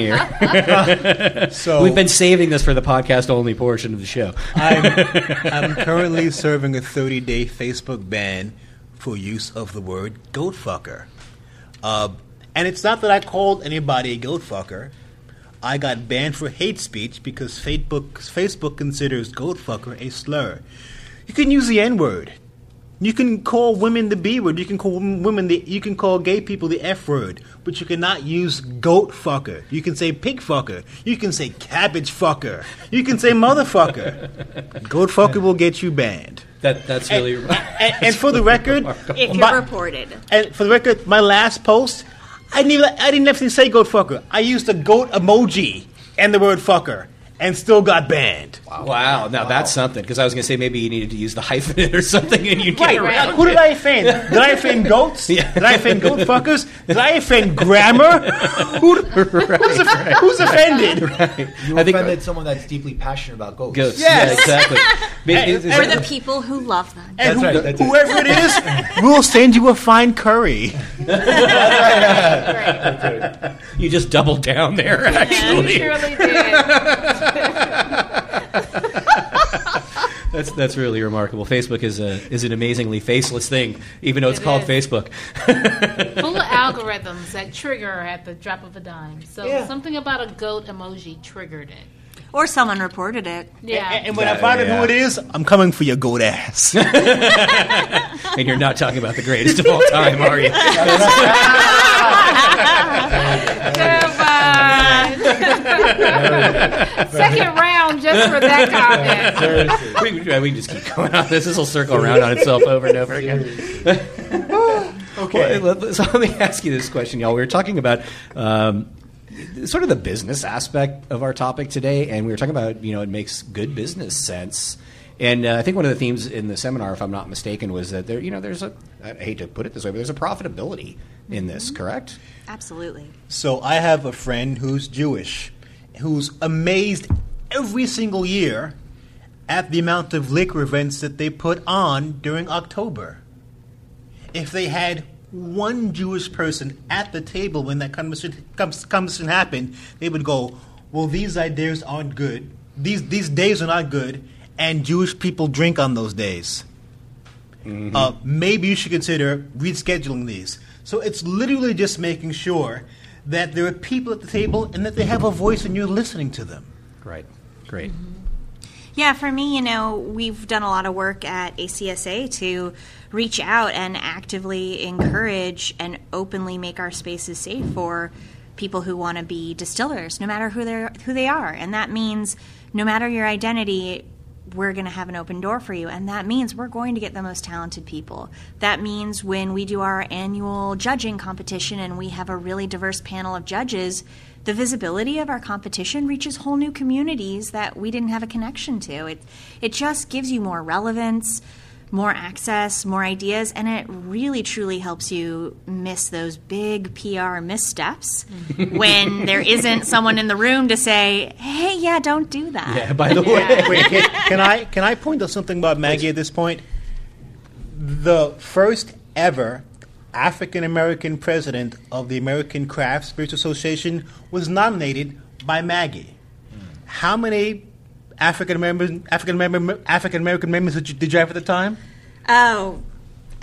here. So we've been saving this for the podcast only portion of the show. I'm, I'm currently serving a thirty-day Facebook ban for use of the word goat fucker. Uh, and it's not that I called anybody a goat fucker. I got banned for hate speech because Facebook, Facebook considers goat fucker a slur. You can use the N-word. You can call women the B-word. You can call women the. You can call gay people the F-word. But you cannot use goat fucker. You can say pig fucker. You can say cabbage fucker. You can say motherfucker. Goat fucker will get you banned. That that's really. And, and, and for the record, If you're my- reported. and for the record, my last post, I didn't even, I didn't actually say goat fucker. I used a goat emoji and the word fucker, and still got banned. Wow, wow. now wow. that's something, because I was going to say maybe you needed to use the hyphen or something, and you'd get Right, around right. Who it. did I offend? Did I offend goats? Yeah. Did I offend goat fuckers? Did I offend grammar? Who, right, who's, right. who's offended? Right. You I think offended someone that's deeply passionate about goats. Goats. Yes. Yeah, exactly. Maybe- is- is Or that- the people who love them. And That's who, right, that's it. whoever it is, we'll send you a fine curry. you just doubled down there, actually. You surely did. That's that's really remarkable. Facebook is a is an amazingly faceless thing, even though it's It called is. Facebook. Full of algorithms that trigger at the drop of a dime. So Yeah. something about a goat emoji triggered it. Or someone reported it. Yeah. And, and when That- I find out yeah. who it is, I'm coming for your goat ass. And you're not talking about the greatest of all time, are you? Goodbye. Second round just for that comment. we, we we can just keep going on this. This will circle around on itself over and over again. Okay. Well, let, so let me ask you this question, y'all. We were talking about um, sort of the business aspect of our topic today, and we were talking about, you know, it makes good business sense. And uh, I think one of the themes in the seminar, if I'm not mistaken, was that there, you know, there's a, I hate to put it this way, but there's a profitability in this, correct? Absolutely. So I have a friend who's Jewish, who's amazed every single year at the amount of liquor events that they put on during October. If they had one Jewish person at the table when that conversation, conversation happened, they would go, well, these ideas aren't good. These, these days are not good, and Jewish people drink on those days. Mm-hmm. Uh, maybe you should consider rescheduling these. So it's literally just making sure that there are people at the table and that they have a voice and you're listening to them. Right. Great. Yeah, for me, you know, we've done a lot of work at A C S A to reach out and actively encourage and openly make our spaces safe for people who want to be distillers, no matter who they're who they are. And that means no matter your identity, we're going to have an open door for you. And that means we're going to get the most talented people. That means when we do our annual judging competition and we have a really diverse panel of judges, the visibility of our competition reaches whole new communities that we didn't have a connection to. It, it just gives you more relevance, more access, more ideas, and it really truly helps you miss those big P R missteps when there isn't someone in the room to say, hey, yeah, don't do that. Yeah, by the way. Wait, can, can I can I point out something about Maggie at this point? The first ever African-American president of the American Craft Spirits Association was nominated by Maggie. Mm. How many African-American African-American African-American members did you, did you have at the time? Oh, a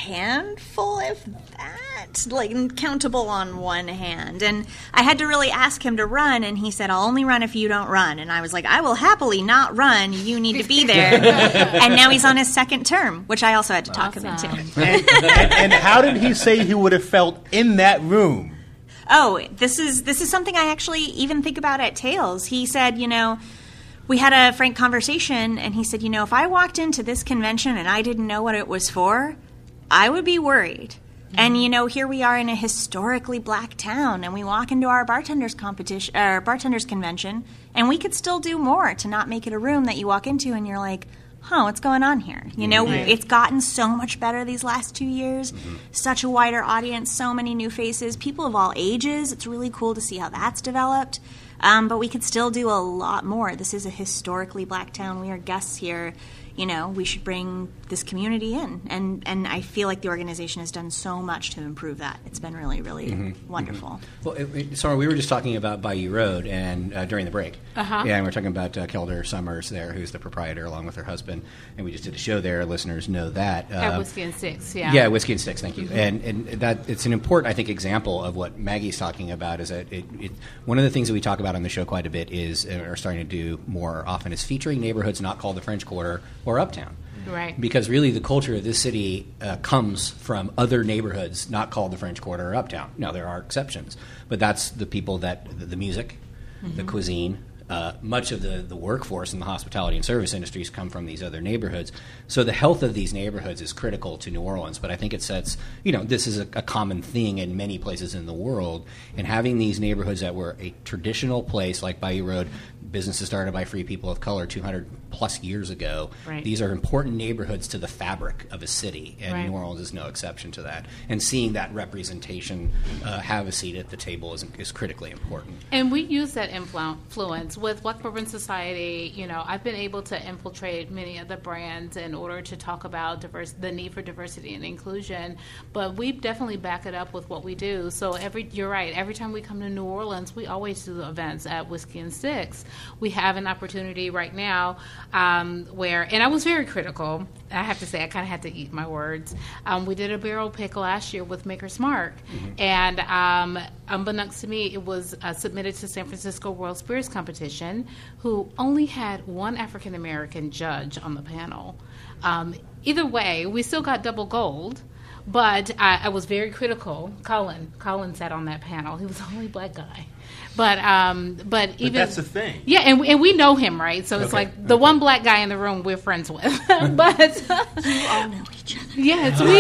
handful, if that, like countable on one hand. And I had to really ask him to run, and he said, I'll only run if you don't run. And I was like, I will happily not run. You need to be there. And now he's on his second term, which I also had to talk Awesome. him into. And, and, and how did he say he would have felt in that room? Oh, this is this is something I actually even think about at Tales. He said, you know, we had a frank conversation, and he said, you know, if I walked into this convention and I didn't know what it was for, I would be worried. Mm-hmm. And, you know, here we are in a historically black town, and we walk into our bartenders competition, our bartenders convention, and we could still do more to not make it a room that you walk into and you're like, huh, what's going on here? You know, Right. it's gotten so much better these last two years. Mm-hmm. Such a wider audience, so many new faces, people of all ages. It's really cool to see how that's developed. Um, but we could still do a lot more. This is a historically black town. We are guests here. You know, we should bring this community in. And, and I feel like the organization has done so much to improve that. It's been really, really Mm-hmm. wonderful. Well, it, it, sorry, we were just talking about Bayou Road and uh, during the break. Uh-huh. Yeah, and we're talking about uh, Kelder Summers there, who's the proprietor, along with her husband. And we just did a show there. Listeners know that. At Uh, Whiskey and Six, yeah. Yeah, Whiskey and Sticks, thank you. And and that it's an important, I think, example of what Maggie's talking about. Is that it, it, one of the things that we talk about on the show quite a bit is, uh, are starting to do more often, is featuring neighborhoods not called the French Quarter or Uptown. Right. Because really the culture of this city uh, comes from other neighborhoods not called the French Quarter or Uptown. Now, there are exceptions, but that's the people that, the, the music, mm-hmm. the cuisine, uh, much of the, the workforce in the hospitality and service industries come from these other neighborhoods. So the health of these neighborhoods is critical to New Orleans, but I think it sets, you know, this is a, a common thing in many places in the world, and having these neighborhoods that were a traditional place like Bayou Road, businesses started by free people of color two hundred plus years ago. Right. These are important neighborhoods to the fabric of a city, and Right. New Orleans is no exception to that. And seeing that representation uh, have a seat at the table is, is critically important. And we use that influ- influence with Black Bourbon Society. You know, I've been able to infiltrate many of the brands in order to talk about diverse, the need for diversity and inclusion. But we definitely back it up with what we do. So every, you're right. Every time we come to New Orleans, we always do events at Whiskey and Sticks. We have an opportunity right now um, where, and I was very critical. I have to say, I kind of had to eat my words. Um, we did a barrel pick last year with Maker's Mark, mm-hmm. and um, unbeknownst to me, it was uh, submitted to San Francisco World Spirits Competition, who only had one African American judge on the panel. Um, either way, we still got double gold. But I, I was very critical. Colin, Colin sat on that panel. He was the only black guy. But um, but even But that's the thing. Yeah, and we, and we know him, right? So it's Okay, like the okay. one black guy in the room we're friends with. But You all know each other. yes, we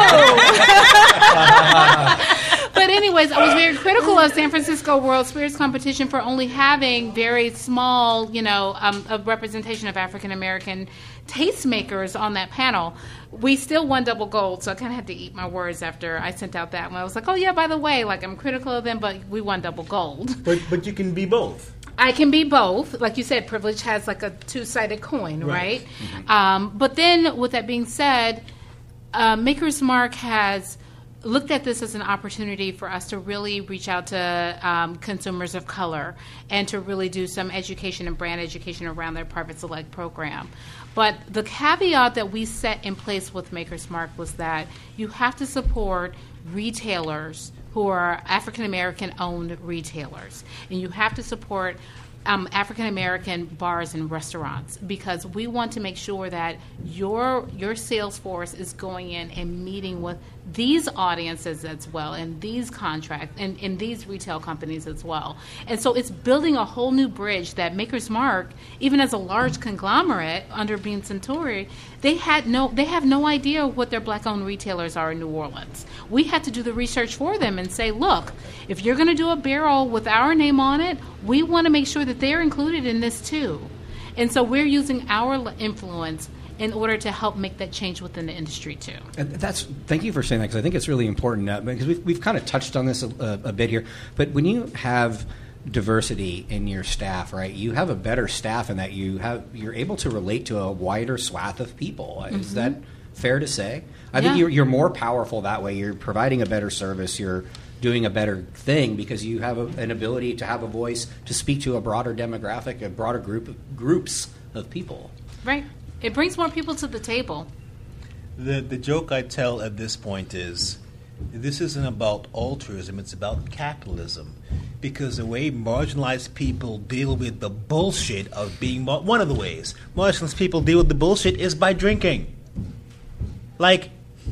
do. But anyways, I was very critical of San Francisco World Spirits Competition for only having very small, you know, um, a representation of African American tastemakers on that panel. We still won double gold, so I kind of had to eat my words after I sent out that one. I was like, oh yeah, by the way, like I'm critical of them, but we won double gold. But but you can be both. I can be both. Like you said, privilege has like a two-sided coin, right? Right. Mm-hmm. Um, but then, with that being said, uh, Maker's Mark has looked at this as an opportunity for us to really reach out to um, consumers of color and to really do some education and brand education around their Private Select program. But the caveat that we set in place with Maker's Mark was that you have to support retailers who are African American owned retailers, and you have to support um, African American bars and restaurants, because we want to make sure that your your sales force is going in and meeting with these audiences as well, and these contracts, and, and these retail companies as well. And so it's building a whole new bridge that Maker's Mark, even as a large conglomerate under Beam Suntory, they had no, they have no idea what their black-owned retailers are in New Orleans. We had to do the research for them and say, look, if you're going to do a barrel with our name on it, we want to make sure that they're included in this too. And so we're using our influence in order to help make that change within the industry too. And that's thank you for saying that, because I think it's really important uh, because we've we've kind of touched on this a, a, a bit here. But when you have diversity in your staff, right, you have a better staff in that you have you're able to relate to a wider swath of people. Mm-hmm. Is that fair to say? I yeah. think you're, you're more powerful that way. You're providing a better service. You're doing a better thing because you have a, an ability to have a voice to speak to a broader demographic, a broader group of groups of people. Right. It brings more people to the table. The the joke I tell at this point is, this isn't about altruism, it's about capitalism. Because the way marginalized people deal with the bullshit of being... Mar- one of the ways marginalized people deal with the bullshit is by drinking. Like,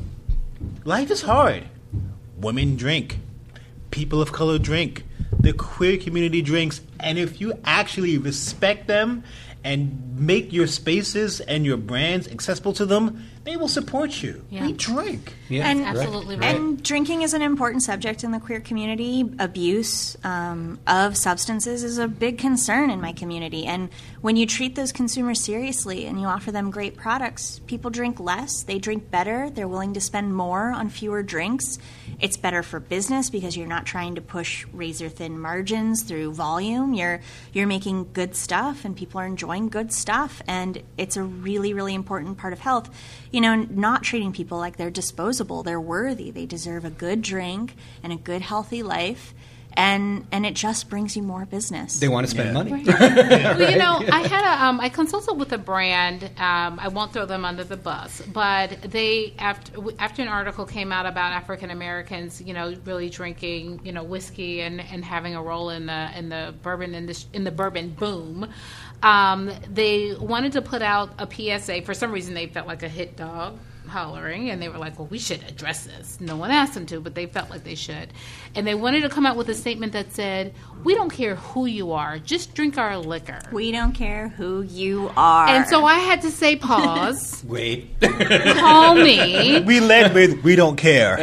life is hard. Women drink. People of color drink. The queer community drinks. And if you actually respect them and make your spaces and your brands accessible to them, they will support you. Yeah. We drink. Yeah, and, absolutely right. And drinking is an important subject in the queer community. Abuse um, of substances is a big concern in my community. And when you treat those consumers seriously and you offer them great products, people drink less, they drink better, they're willing to spend more on fewer drinks. It's better for business because you're not trying to push razor-thin margins through volume. You're you're making good stuff, and people are enjoying good stuff, and it's a really, really important part of health. You know, not treating people like they're disposable. They're worthy. They deserve a good drink and a good, healthy life. And and it just brings you more business. They want to spend Yeah. money. Right. Well, you know, I had a um, I consulted with a brand. Um, I won't throw them under the bus, but they after after an article came out about African Americans, you know, really drinking, you know, whiskey and, and having a role in the in the bourbon industry, in the bourbon boom. Um, they wanted to put out a P S A. For some reason, they felt like a hit dog hollering, and they were like, well, we should address this. No one asked them to, but they felt like they should. And they wanted to come out with a statement that said, we don't care who you are, just drink our liquor. We don't care who you are. And so I had to say, pause. Wait. Call me. We led with, we don't care.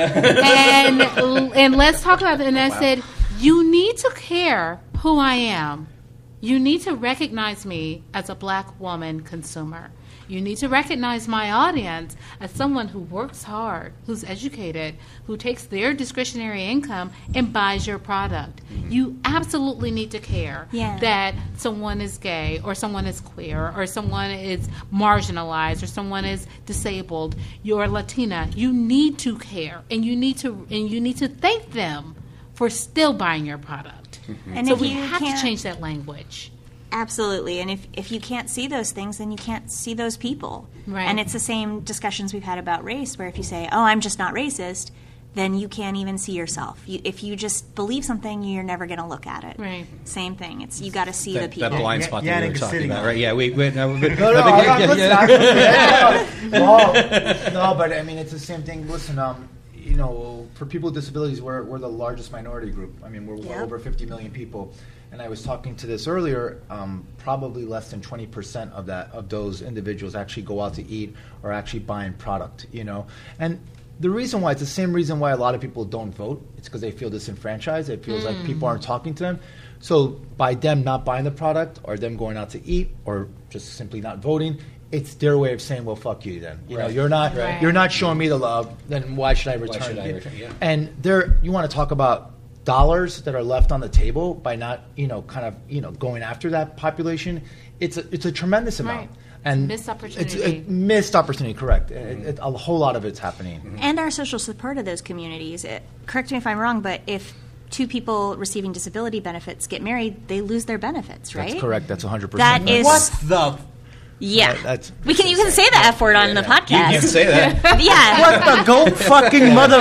and and let's talk about it. And I wow. said, you need to care who I am. You need to recognize me as a black woman consumer. You need to recognize my audience as someone who works hard, who's educated, who takes their discretionary income and buys your product. Mm-hmm. You absolutely need to care yeah. that someone is gay or someone is queer or someone is marginalized or someone is disabled. You're Latina. You need to care, and you need to and you need to thank them for still buying your product. Mm-hmm. And so if we you have to can't- change that language. Absolutely. And if, if you can't see those things, then you can't see those people. Right. And it's the same discussions we've had about race, where if you say, oh, I'm just not racist, then you can't even see yourself. You, if you just believe something, you're never going to look at it. Right. Same thing. It's you got to see that, the people. That blind spot Yeah, that we were Yannick is talking sitting about, on right? it. Yeah, we... we no, we- No, no, but- I'm yeah, not yeah, listening. Yeah. no, no, but I mean, it's the same thing. Listen, um, you know, for people with disabilities, we're, we're the largest minority group. I mean, we're well Yeah. over fifty million people. And I was talking to this earlier, um, probably less than twenty percent of that, of those individuals actually go out to eat or actually buying product, you know. And the reason why, it's the same reason why a lot of people don't vote. It's because they feel disenfranchised. It feels like people aren't talking to them. So by them not buying the product or them going out to eat or just simply not voting, it's their way of saying, well, fuck you then. You know, Right. you're not Right. you're not showing me the love, then why should I Why return should I it? return- yeah. And there, you want to talk about dollars that are left on the table by not, you know, kind of, you know, going after that population. It's a, it's a tremendous amount. Right. And Missed opportunity. It's a missed opportunity, correct. It, it, a whole lot of it's happening. And our social support of those communities. It, correct me if I'm wrong, but if two people receiving disability benefits get married, they lose their benefits, right? That's correct. That's one hundred percent That is What the? Yeah, That- that's we can. You can say the F word on the podcast. You can say that. Yeah. What the go fucking mother?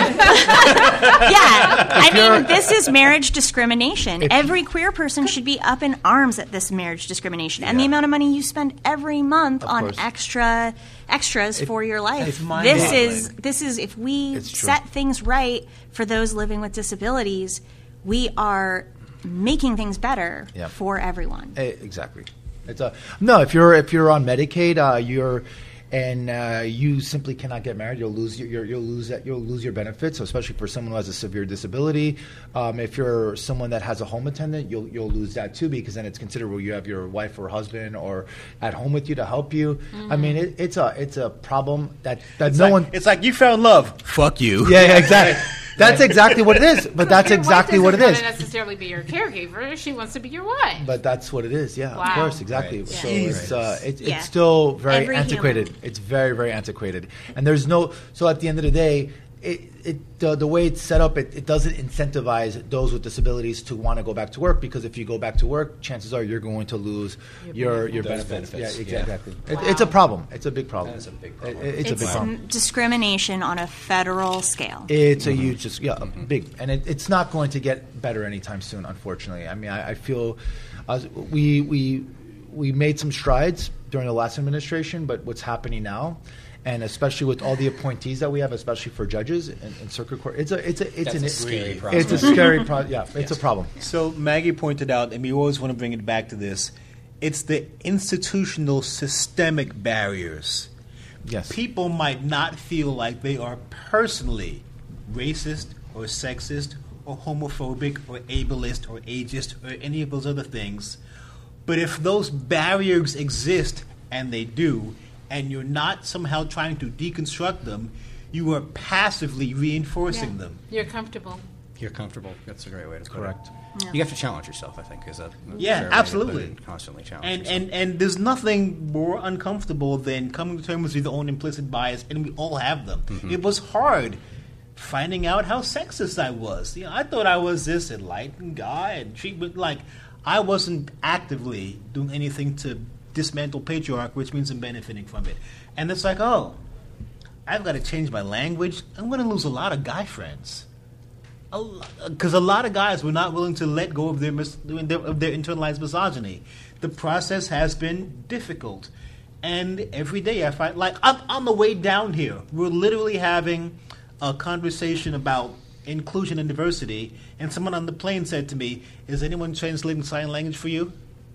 Yeah, I mean, this is marriage discrimination. Every queer person should be up in arms at this marriage discrimination, and the amount of money you spend every month on course. extra extras for your life. it's This mind-boggling. is this is if we It's true. set things right for those living with disabilities, we are making things better Yeah. for everyone. Eh, Exactly. It's a no. If you're if you're on Medicaid, uh, you're and uh, you simply cannot get married. You'll lose your, your you'll lose that you'll lose your benefits. So especially for someone who has a severe disability. Um, if you're someone that has a home attendant, you'll you'll lose that too, because then it's considered where you have your wife or husband or at home with you to help you. I mean, it, it's a it's a problem that that It's no like, one. It's like you found love. Fuck you. Yeah, yeah, exactly. That's exactly what it is. But that's Your exactly wife what it doesn't is. want to necessarily be your caregiver. She wants to be your wife. But that's what it is. Yeah, Wow. of course, exactly. Right. So Yeah. it's uh, it, Yeah. it's still very Every antiquated. human. It's very very antiquated, and there's no. So at the end of the day, it it uh, the way it's set up, it, it doesn't incentivize those with disabilities to want to go back to work, because if you go back to work, chances are you're going to lose your your Those benefits. benefits, Yeah, yeah. exactly. It, Wow. it's a problem. It's a big problem. That is a big problem. It- it's, It's a big problem. m- discrimination on a federal scale. It's a huge, just yeah, a big, and it, it's not going to get better anytime soon. Unfortunately, I mean, I, I feel uh, we we we made some strides during the last administration, but what's happening now, and especially with all the appointees that we have, especially for judges and, and circuit court, it's a it's a it's That's an a scary it's prospect. a scary pro- yeah, it's a problem. So Maggie pointed out, and we always want to bring it back to this, it's the institutional systemic barriers. Yes, People might not feel like they are personally racist or sexist or homophobic or ableist or ageist or any of those other things. But if those barriers exist, and they do, and you're not somehow trying to deconstruct them, you are passively reinforcing them. You're comfortable. You're comfortable. That's a great way to put correct. it. You have to challenge yourself, I think, is a Yeah, fair way to put absolutely. it. Constantly challenge And, yourself. and and there's nothing more uncomfortable than coming to terms with your own implicit bias, and we all have them. It was hard finding out how sexist I was. You know, I thought I was this enlightened guy and treatment like I wasn't actively doing anything to dismantle patriarchy, which means I'm benefiting from it. And it's like, oh, I've got to change my language. I'm going to lose a lot of guy friends. Because a, a lot of guys were not willing to let go of their, mis- their of their internalized misogyny. The process has been difficult, and every day I find, like on, on the way down here, we're literally having a conversation about inclusion and diversity, and someone on the plane said to me, "Is anyone translating sign language for you?"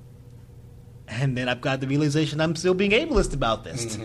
And then I've got the realization I'm still being ableist about this.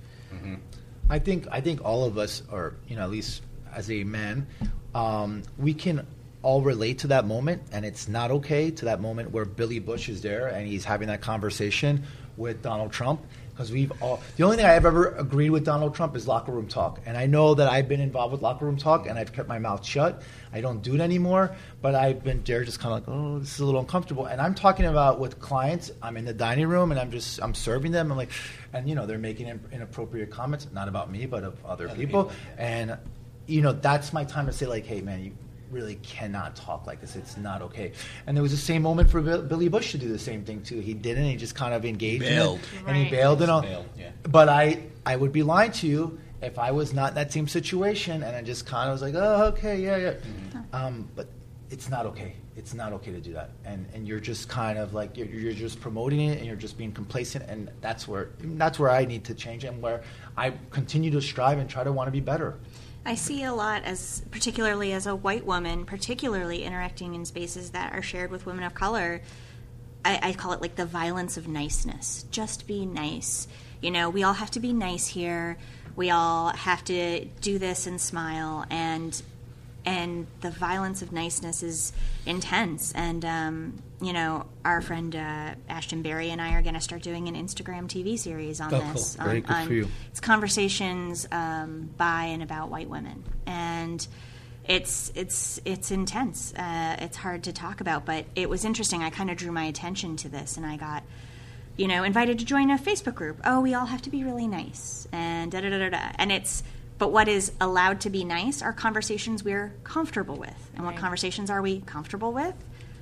I think I think all of us, or you know, at least as a man, um, we can all relate to that moment, and it's not okay to that moment where Billy Bush is there and he's having that conversation with Donald Trump, because we've all the only thing I've ever agreed with Donald Trump is locker room talk, and I know that I've been involved with locker room talk and I've kept my mouth shut. I don't do it anymore, but I've been there just kind of like, oh, this is a little uncomfortable. And I'm talking about with clients. I'm in the dining room and I'm just I'm serving them. I'm like, and you know they're making in- inappropriate comments, not about me but of other, Other people, people, and you know that's my time to say like, hey man, you really cannot talk like this. It's not okay. And there was the same moment for Bill, Billy Bush to do the same thing too. He didn't. He just kind of engaged Bailed. in it, and he Right. bailed and all. Bailed, yeah. But I, I would be lying to you if I was not in that same situation, and I just kind of was like, oh, okay, yeah, yeah. Um, but it's not okay. It's not okay to do that, and and you're just kind of like you're, you're just promoting it, and you're just being complacent, and that's where that's where I need to change, and where I continue to strive and try to want to be better. I see a lot as, particularly as a white woman, particularly interacting in spaces that are shared with women of color. I, I call it like the violence of niceness. Just be nice. You know, we all have to be nice here. We all have to do this and smile. And and the violence of niceness is intense. And, um, you know, our friend uh, Ashton Berry and I are going to start doing an Instagram T V series on Oh, cool. this. Very on, good on- for you. It's conversations um, by and about white women. And it's it's it's intense. Uh, it's hard to talk about, but it was interesting. I kind of drew my attention to this, and I got, you know, invited to join a Facebook group. Oh, we all have to be really nice, and da da da da da. And it's, but what is allowed to be nice are conversations we're comfortable with. And what Right. conversations are we comfortable with?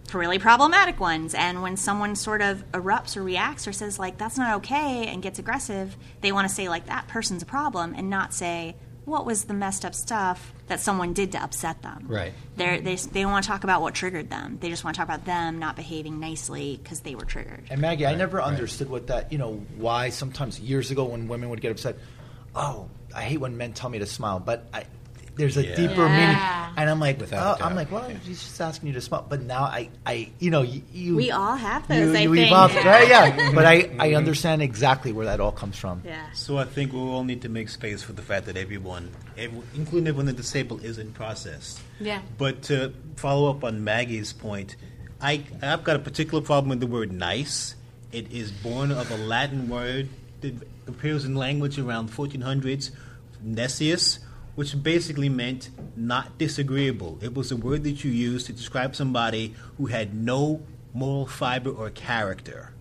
really problematic ones. And when someone sort of erupts or reacts or says, like, that's not okay and gets aggressive, they want to say, like, that person's a problem and not say, what was the messed up stuff that someone did to upset them. Right. They're, they they don't want to talk about what triggered them. They just want to talk about them not behaving nicely because they were triggered. And Maggie, I never understood what that, you know, why sometimes years ago when women would get upset, oh, I hate when men tell me to smile, but I, there's a Yeah. deeper Yeah. meaning. And I'm like, Without a oh, I'm doubt. like, well, he's just asking you to smile. But now I, I you know, you, you We all have those, you, I you think. evolve, right? Yeah. But I, I understand exactly where that all comes from. Yeah. So I think we all need to make space for the fact that everyone, every, including everyone that's disabled, is in process. Yeah. But to follow up on Maggie's point, I, I've got a particular problem with the word nice. It is born of a Latin word that appears in language around fourteen hundreds, necius, which basically meant not disagreeable. It was a word that you used to describe somebody who had no moral fiber or character.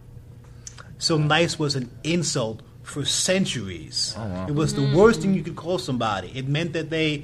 So nice was an insult for centuries. It was the worst thing you could call somebody. It meant that they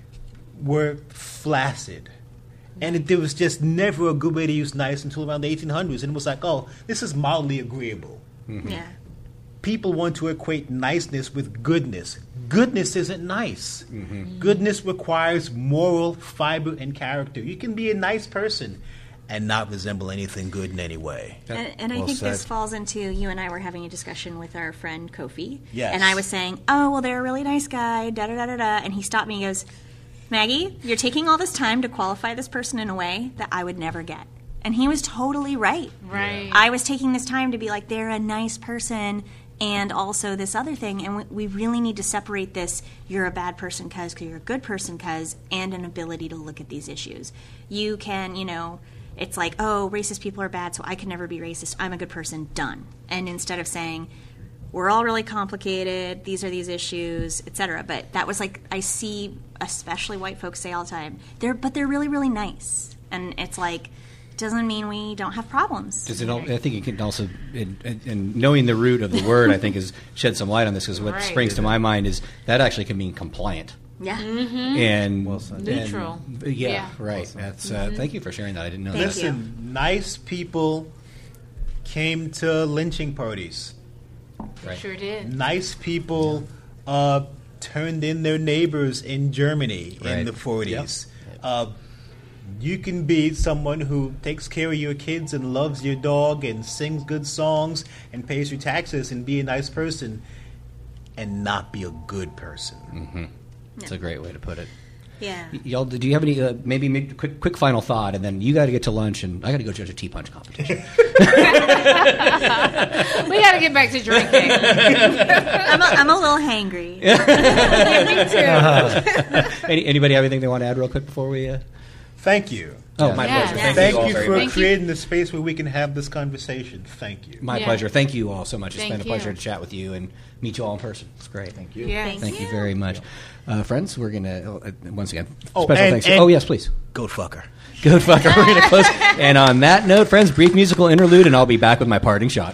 were flaccid. And it, there was just never a good way to use nice until around the eighteen hundreds. And it was like, oh, this is mildly agreeable. Yeah. People want to equate niceness with goodness. Goodness isn't nice. Goodness requires moral fiber and character. You can be a nice person and not resemble anything good in any way. And, and I well think this said. falls into, you and I were having a discussion with our friend Kofi. Yes. And I was saying, oh, well, they're a really nice guy, da-da-da-da-da. And he stopped me and goes, Maggie, you're taking all this time to qualify this person in a way that I would never get. And he was totally right. Right. I was taking this time to be like, they're a nice person and also this other thing. And we, we really need to separate this, you're a bad person because you're a good person because, and an ability to look at these issues. You can, you know, it's like, oh, racist people are bad, so I can never be racist. I'm a good person, done. And instead of saying, we're all really complicated, these are these issues, et cetera. But that was like, I see especially white folks say all the time, they're but they're really, really nice. And it's like, doesn't mean we don't have problems. Does it all, I think it can also, and, and- and knowing the root of the word, I think, has shed some light on this, because what Right. springs to my mind is that actually can mean compliant. Yeah. And, and- Neutral. yeah, Yeah. right. That's uh, Thank you for sharing that. I didn't know Thank that. Listen, nice people came to lynching parties. Right. Sure did. Nice people uh, turned in their neighbors in Germany Right. in the forties. Uh, you can be someone who takes care of your kids and loves your dog and sings good songs and pays your taxes and be a nice person and not be a good person. That's a great way to put it. Yeah. Y- Y'all, do you have any, uh, maybe, maybe quick, quick final thought, and then you got to get to lunch, and I got to go judge a tea punch competition. We got to get back to drinking. I'm a, I'm a little hangry. Any, anybody have anything they want to add real quick before we? Uh... Thank you. Oh, my Yeah. pleasure. Yeah. Thank you, all you very for much. Thank you. creating the space where we can have this conversation. Thank you. My Yeah. pleasure. Thank you all so much. It's Thank been a pleasure you. to chat with you and meet you all in person. It's great. Thank you. Yeah. Thank Thank you you. very much. Uh, friends, we're going to, uh, once again, Oh, special and- thanks. and- oh, yes, please. Goat fucker. Good fucker. We're going to close. And on that note, friends, brief musical interlude, and I'll be back with my parting shot.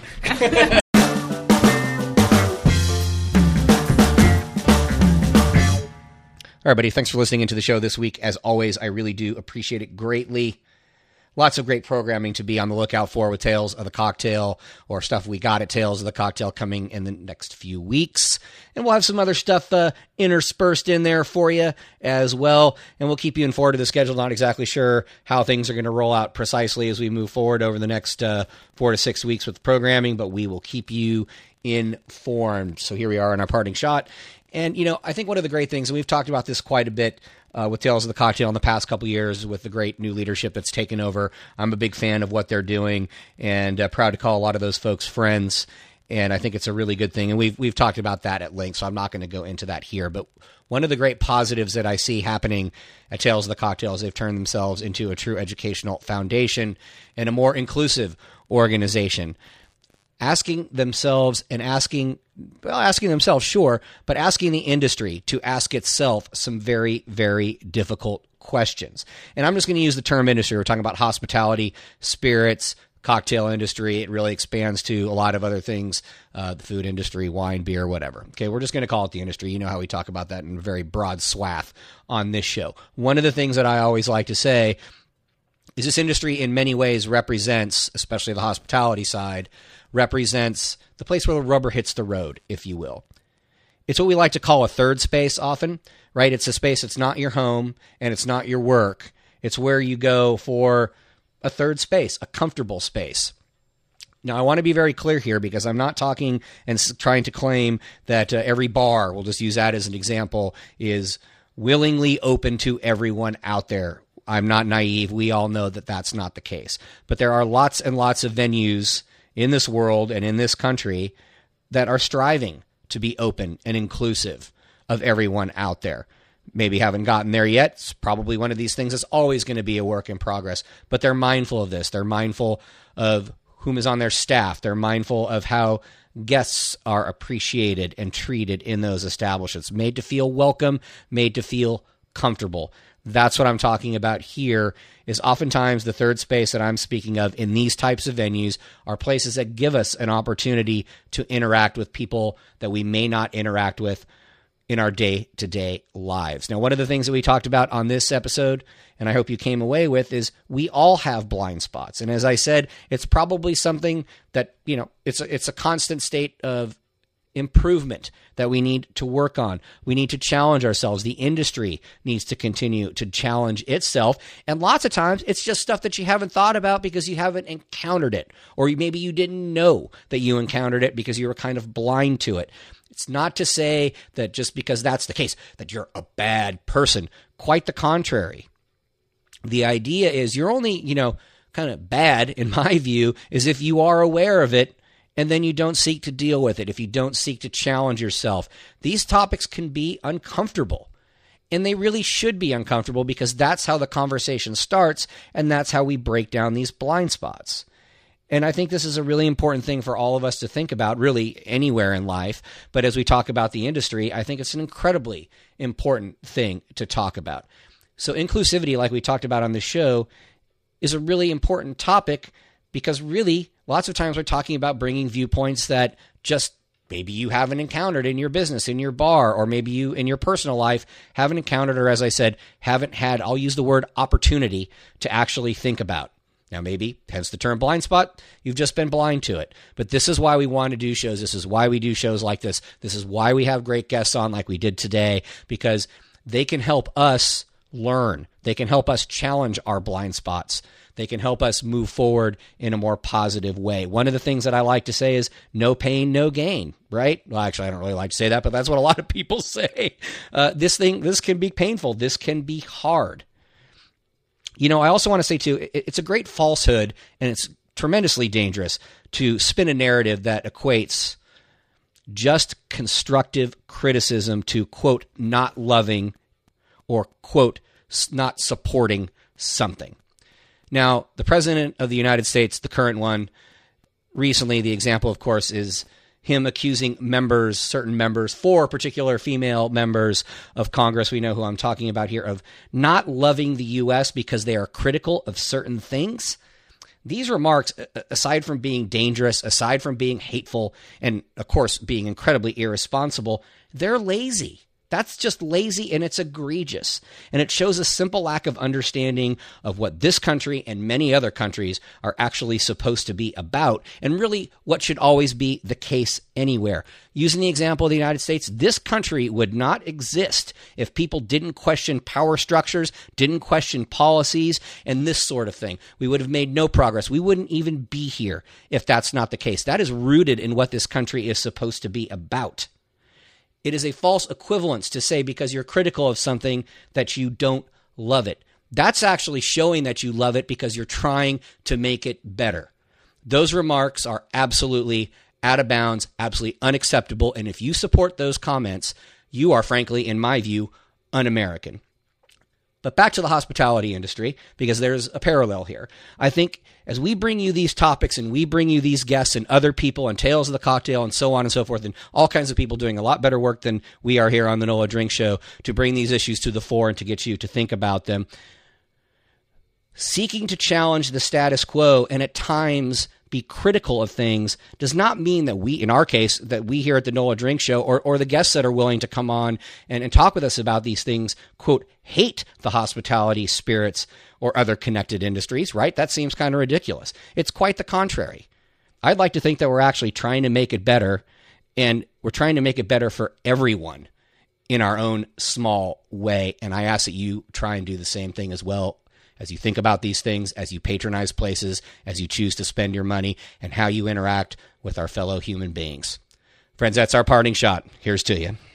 All right, buddy, thanks for listening into the show this week. As always, I really do appreciate it greatly. Lots of great programming to be on the lookout for with Tales of the Cocktail, or stuff we got at Tales of the Cocktail coming in the next few weeks. And we'll have some other stuff uh, interspersed in there for you as well. And we'll keep you informed of the schedule. Not exactly sure how things are going to roll out precisely as we move forward over the next uh, four to six weeks with programming, but we will keep you informed. So here we are in our parting shot. And, you know, I think one of the great things, and we've talked about this quite a bit uh, with Tales of the Cocktail in the past couple years with the great new leadership that's taken over. I'm a big fan of what they're doing, and uh, proud to call a lot of those folks friends. And I think it's a really good thing. And we've, we've talked about that at length, so I'm not going to go into that here. But one of the great positives that I see happening at Tales of the Cocktail is they've turned themselves into a true educational foundation and a more inclusive organization. Asking themselves and asking, well, asking themselves, sure, but asking the industry to ask itself some very, very difficult questions. And I'm just going to use the term industry. We're talking about hospitality, spirits, cocktail industry. It really expands to a lot of other things, uh, the food industry, wine, beer, whatever. Okay, we're just going to call it the industry. You know how we talk about that in a very broad swath on this show. One of the things that I always like to say is this industry in many ways represents, especially the hospitality side, represents the place where the rubber hits the road, if you will. It's what we like to call a third space often, right? It's a space that's not your home and it's not your work. It's where you go for a third space, a comfortable space. Now, I want to be very clear here because I'm not talking and trying to claim that uh, every bar, we'll just use that as an example, is willingly open to everyone out there. I'm not naive. We all know that that's not the case. But there are lots and lots of venues in this world and in this country that are striving to be open and inclusive of everyone out there. Maybe haven't gotten there yet. It's probably one of these things that's always going to be a work in progress. But they're mindful of this. They're mindful of whom is on their staff. They're mindful of how guests are appreciated and treated in those establishments, made to feel welcome, made to feel comfortable. That's what I'm talking about here, is oftentimes the third space that I'm speaking of in these types of venues are places that give us an opportunity to interact with people that we may not interact with in our day-to-day lives. Now, one of the things that we talked about on this episode, and I hope you came away with, is we all have blind spots. And as I said, it's probably something that, you know, it's a, it's a constant state of improvement that we need to work on. We need to challenge ourselves. The industry needs to continue to challenge itself. And lots of times it's just stuff that you haven't thought about because you haven't encountered it. Or maybe you didn't know that you encountered it because you were kind of blind to it. It's not to say that just because that's the case, that you're a bad person. Quite the contrary. The idea is you're only, you know, kind of bad, in my view, is if you are aware of it and then you don't seek to deal with it, if you don't seek to challenge yourself. These topics can be uncomfortable, and they really should be uncomfortable because that's how the conversation starts, and that's how we break down these blind spots. And I think this is a really important thing for all of us to think about, really anywhere in life. But as we talk about the industry, I think it's an incredibly important thing to talk about. So inclusivity, like we talked about on the show, is a really important topic because really, lots of times we're talking about bringing viewpoints that just maybe you haven't encountered in your business, in your bar, or maybe you in your personal life haven't encountered, or as I said, haven't had, I'll use the word opportunity to actually think about. Now, maybe, hence the term blind spot, you've just been blind to it. But this is why we want to do shows. This is why we do shows like this. This is why we have great guests on like we did today, because they can help us learn. They can help us challenge our blind spots. They can help us move forward in a more positive way. One of the things that I like to say is no pain, no gain, right? Well, actually, I don't really like to say that, but that's what a lot of people say. Uh, this thing, this can be painful. This can be hard. You know, I also want to say, too, it's a great falsehood, and it's tremendously dangerous to spin a narrative that equates just constructive criticism to, quote, not loving or, quote, not supporting something. Now, the President of the United States, the current one, recently, the example, of course, is him accusing members, certain members, four particular female members of Congress, we know who I'm talking about here, of not loving the U S because they are critical of certain things. These remarks, aside from being dangerous, aside from being hateful, and of course being incredibly irresponsible, they're lazy. That's just lazy, and it's egregious. And it shows a simple lack of understanding of what this country and many other countries are actually supposed to be about, and really what should always be the case anywhere. Using the example of the United States, this country would not exist if people didn't question power structures, didn't question policies, and this sort of thing. We would have made no progress. We wouldn't even be here if that's not the case. That is rooted in what this country is supposed to be about. It is a false equivalence to say because you're critical of something that you don't love it. That's actually showing that you love it because you're trying to make it better. Those remarks are absolutely out of bounds, absolutely unacceptable. And if you support those comments, you are, frankly, in my view, un-American. But back to the hospitality industry, because there's a parallel here. I think as we bring you these topics and we bring you these guests and other people and Tales of the Cocktail and so on and so forth, and all kinds of people doing a lot better work than we are here on the NOLA Drink Show to bring these issues to the fore and to get you to think about them, seeking to challenge the status quo and at times be critical of things does not mean that we, in our case, that we here at the NOLA Drink Show or, or the guests that are willing to come on and, and talk with us about these things, quote, hate the hospitality, spirits, or other connected industries, right? That seems kind of ridiculous. It's quite the contrary. I'd like to think that we're actually trying to make it better, and we're trying to make it better for everyone in our own small way. And I ask that you try and do the same thing as well as you think about these things, as you patronize places, as you choose to spend your money, and how you interact with our fellow human beings. Friends, that's our parting shot. Here's to you.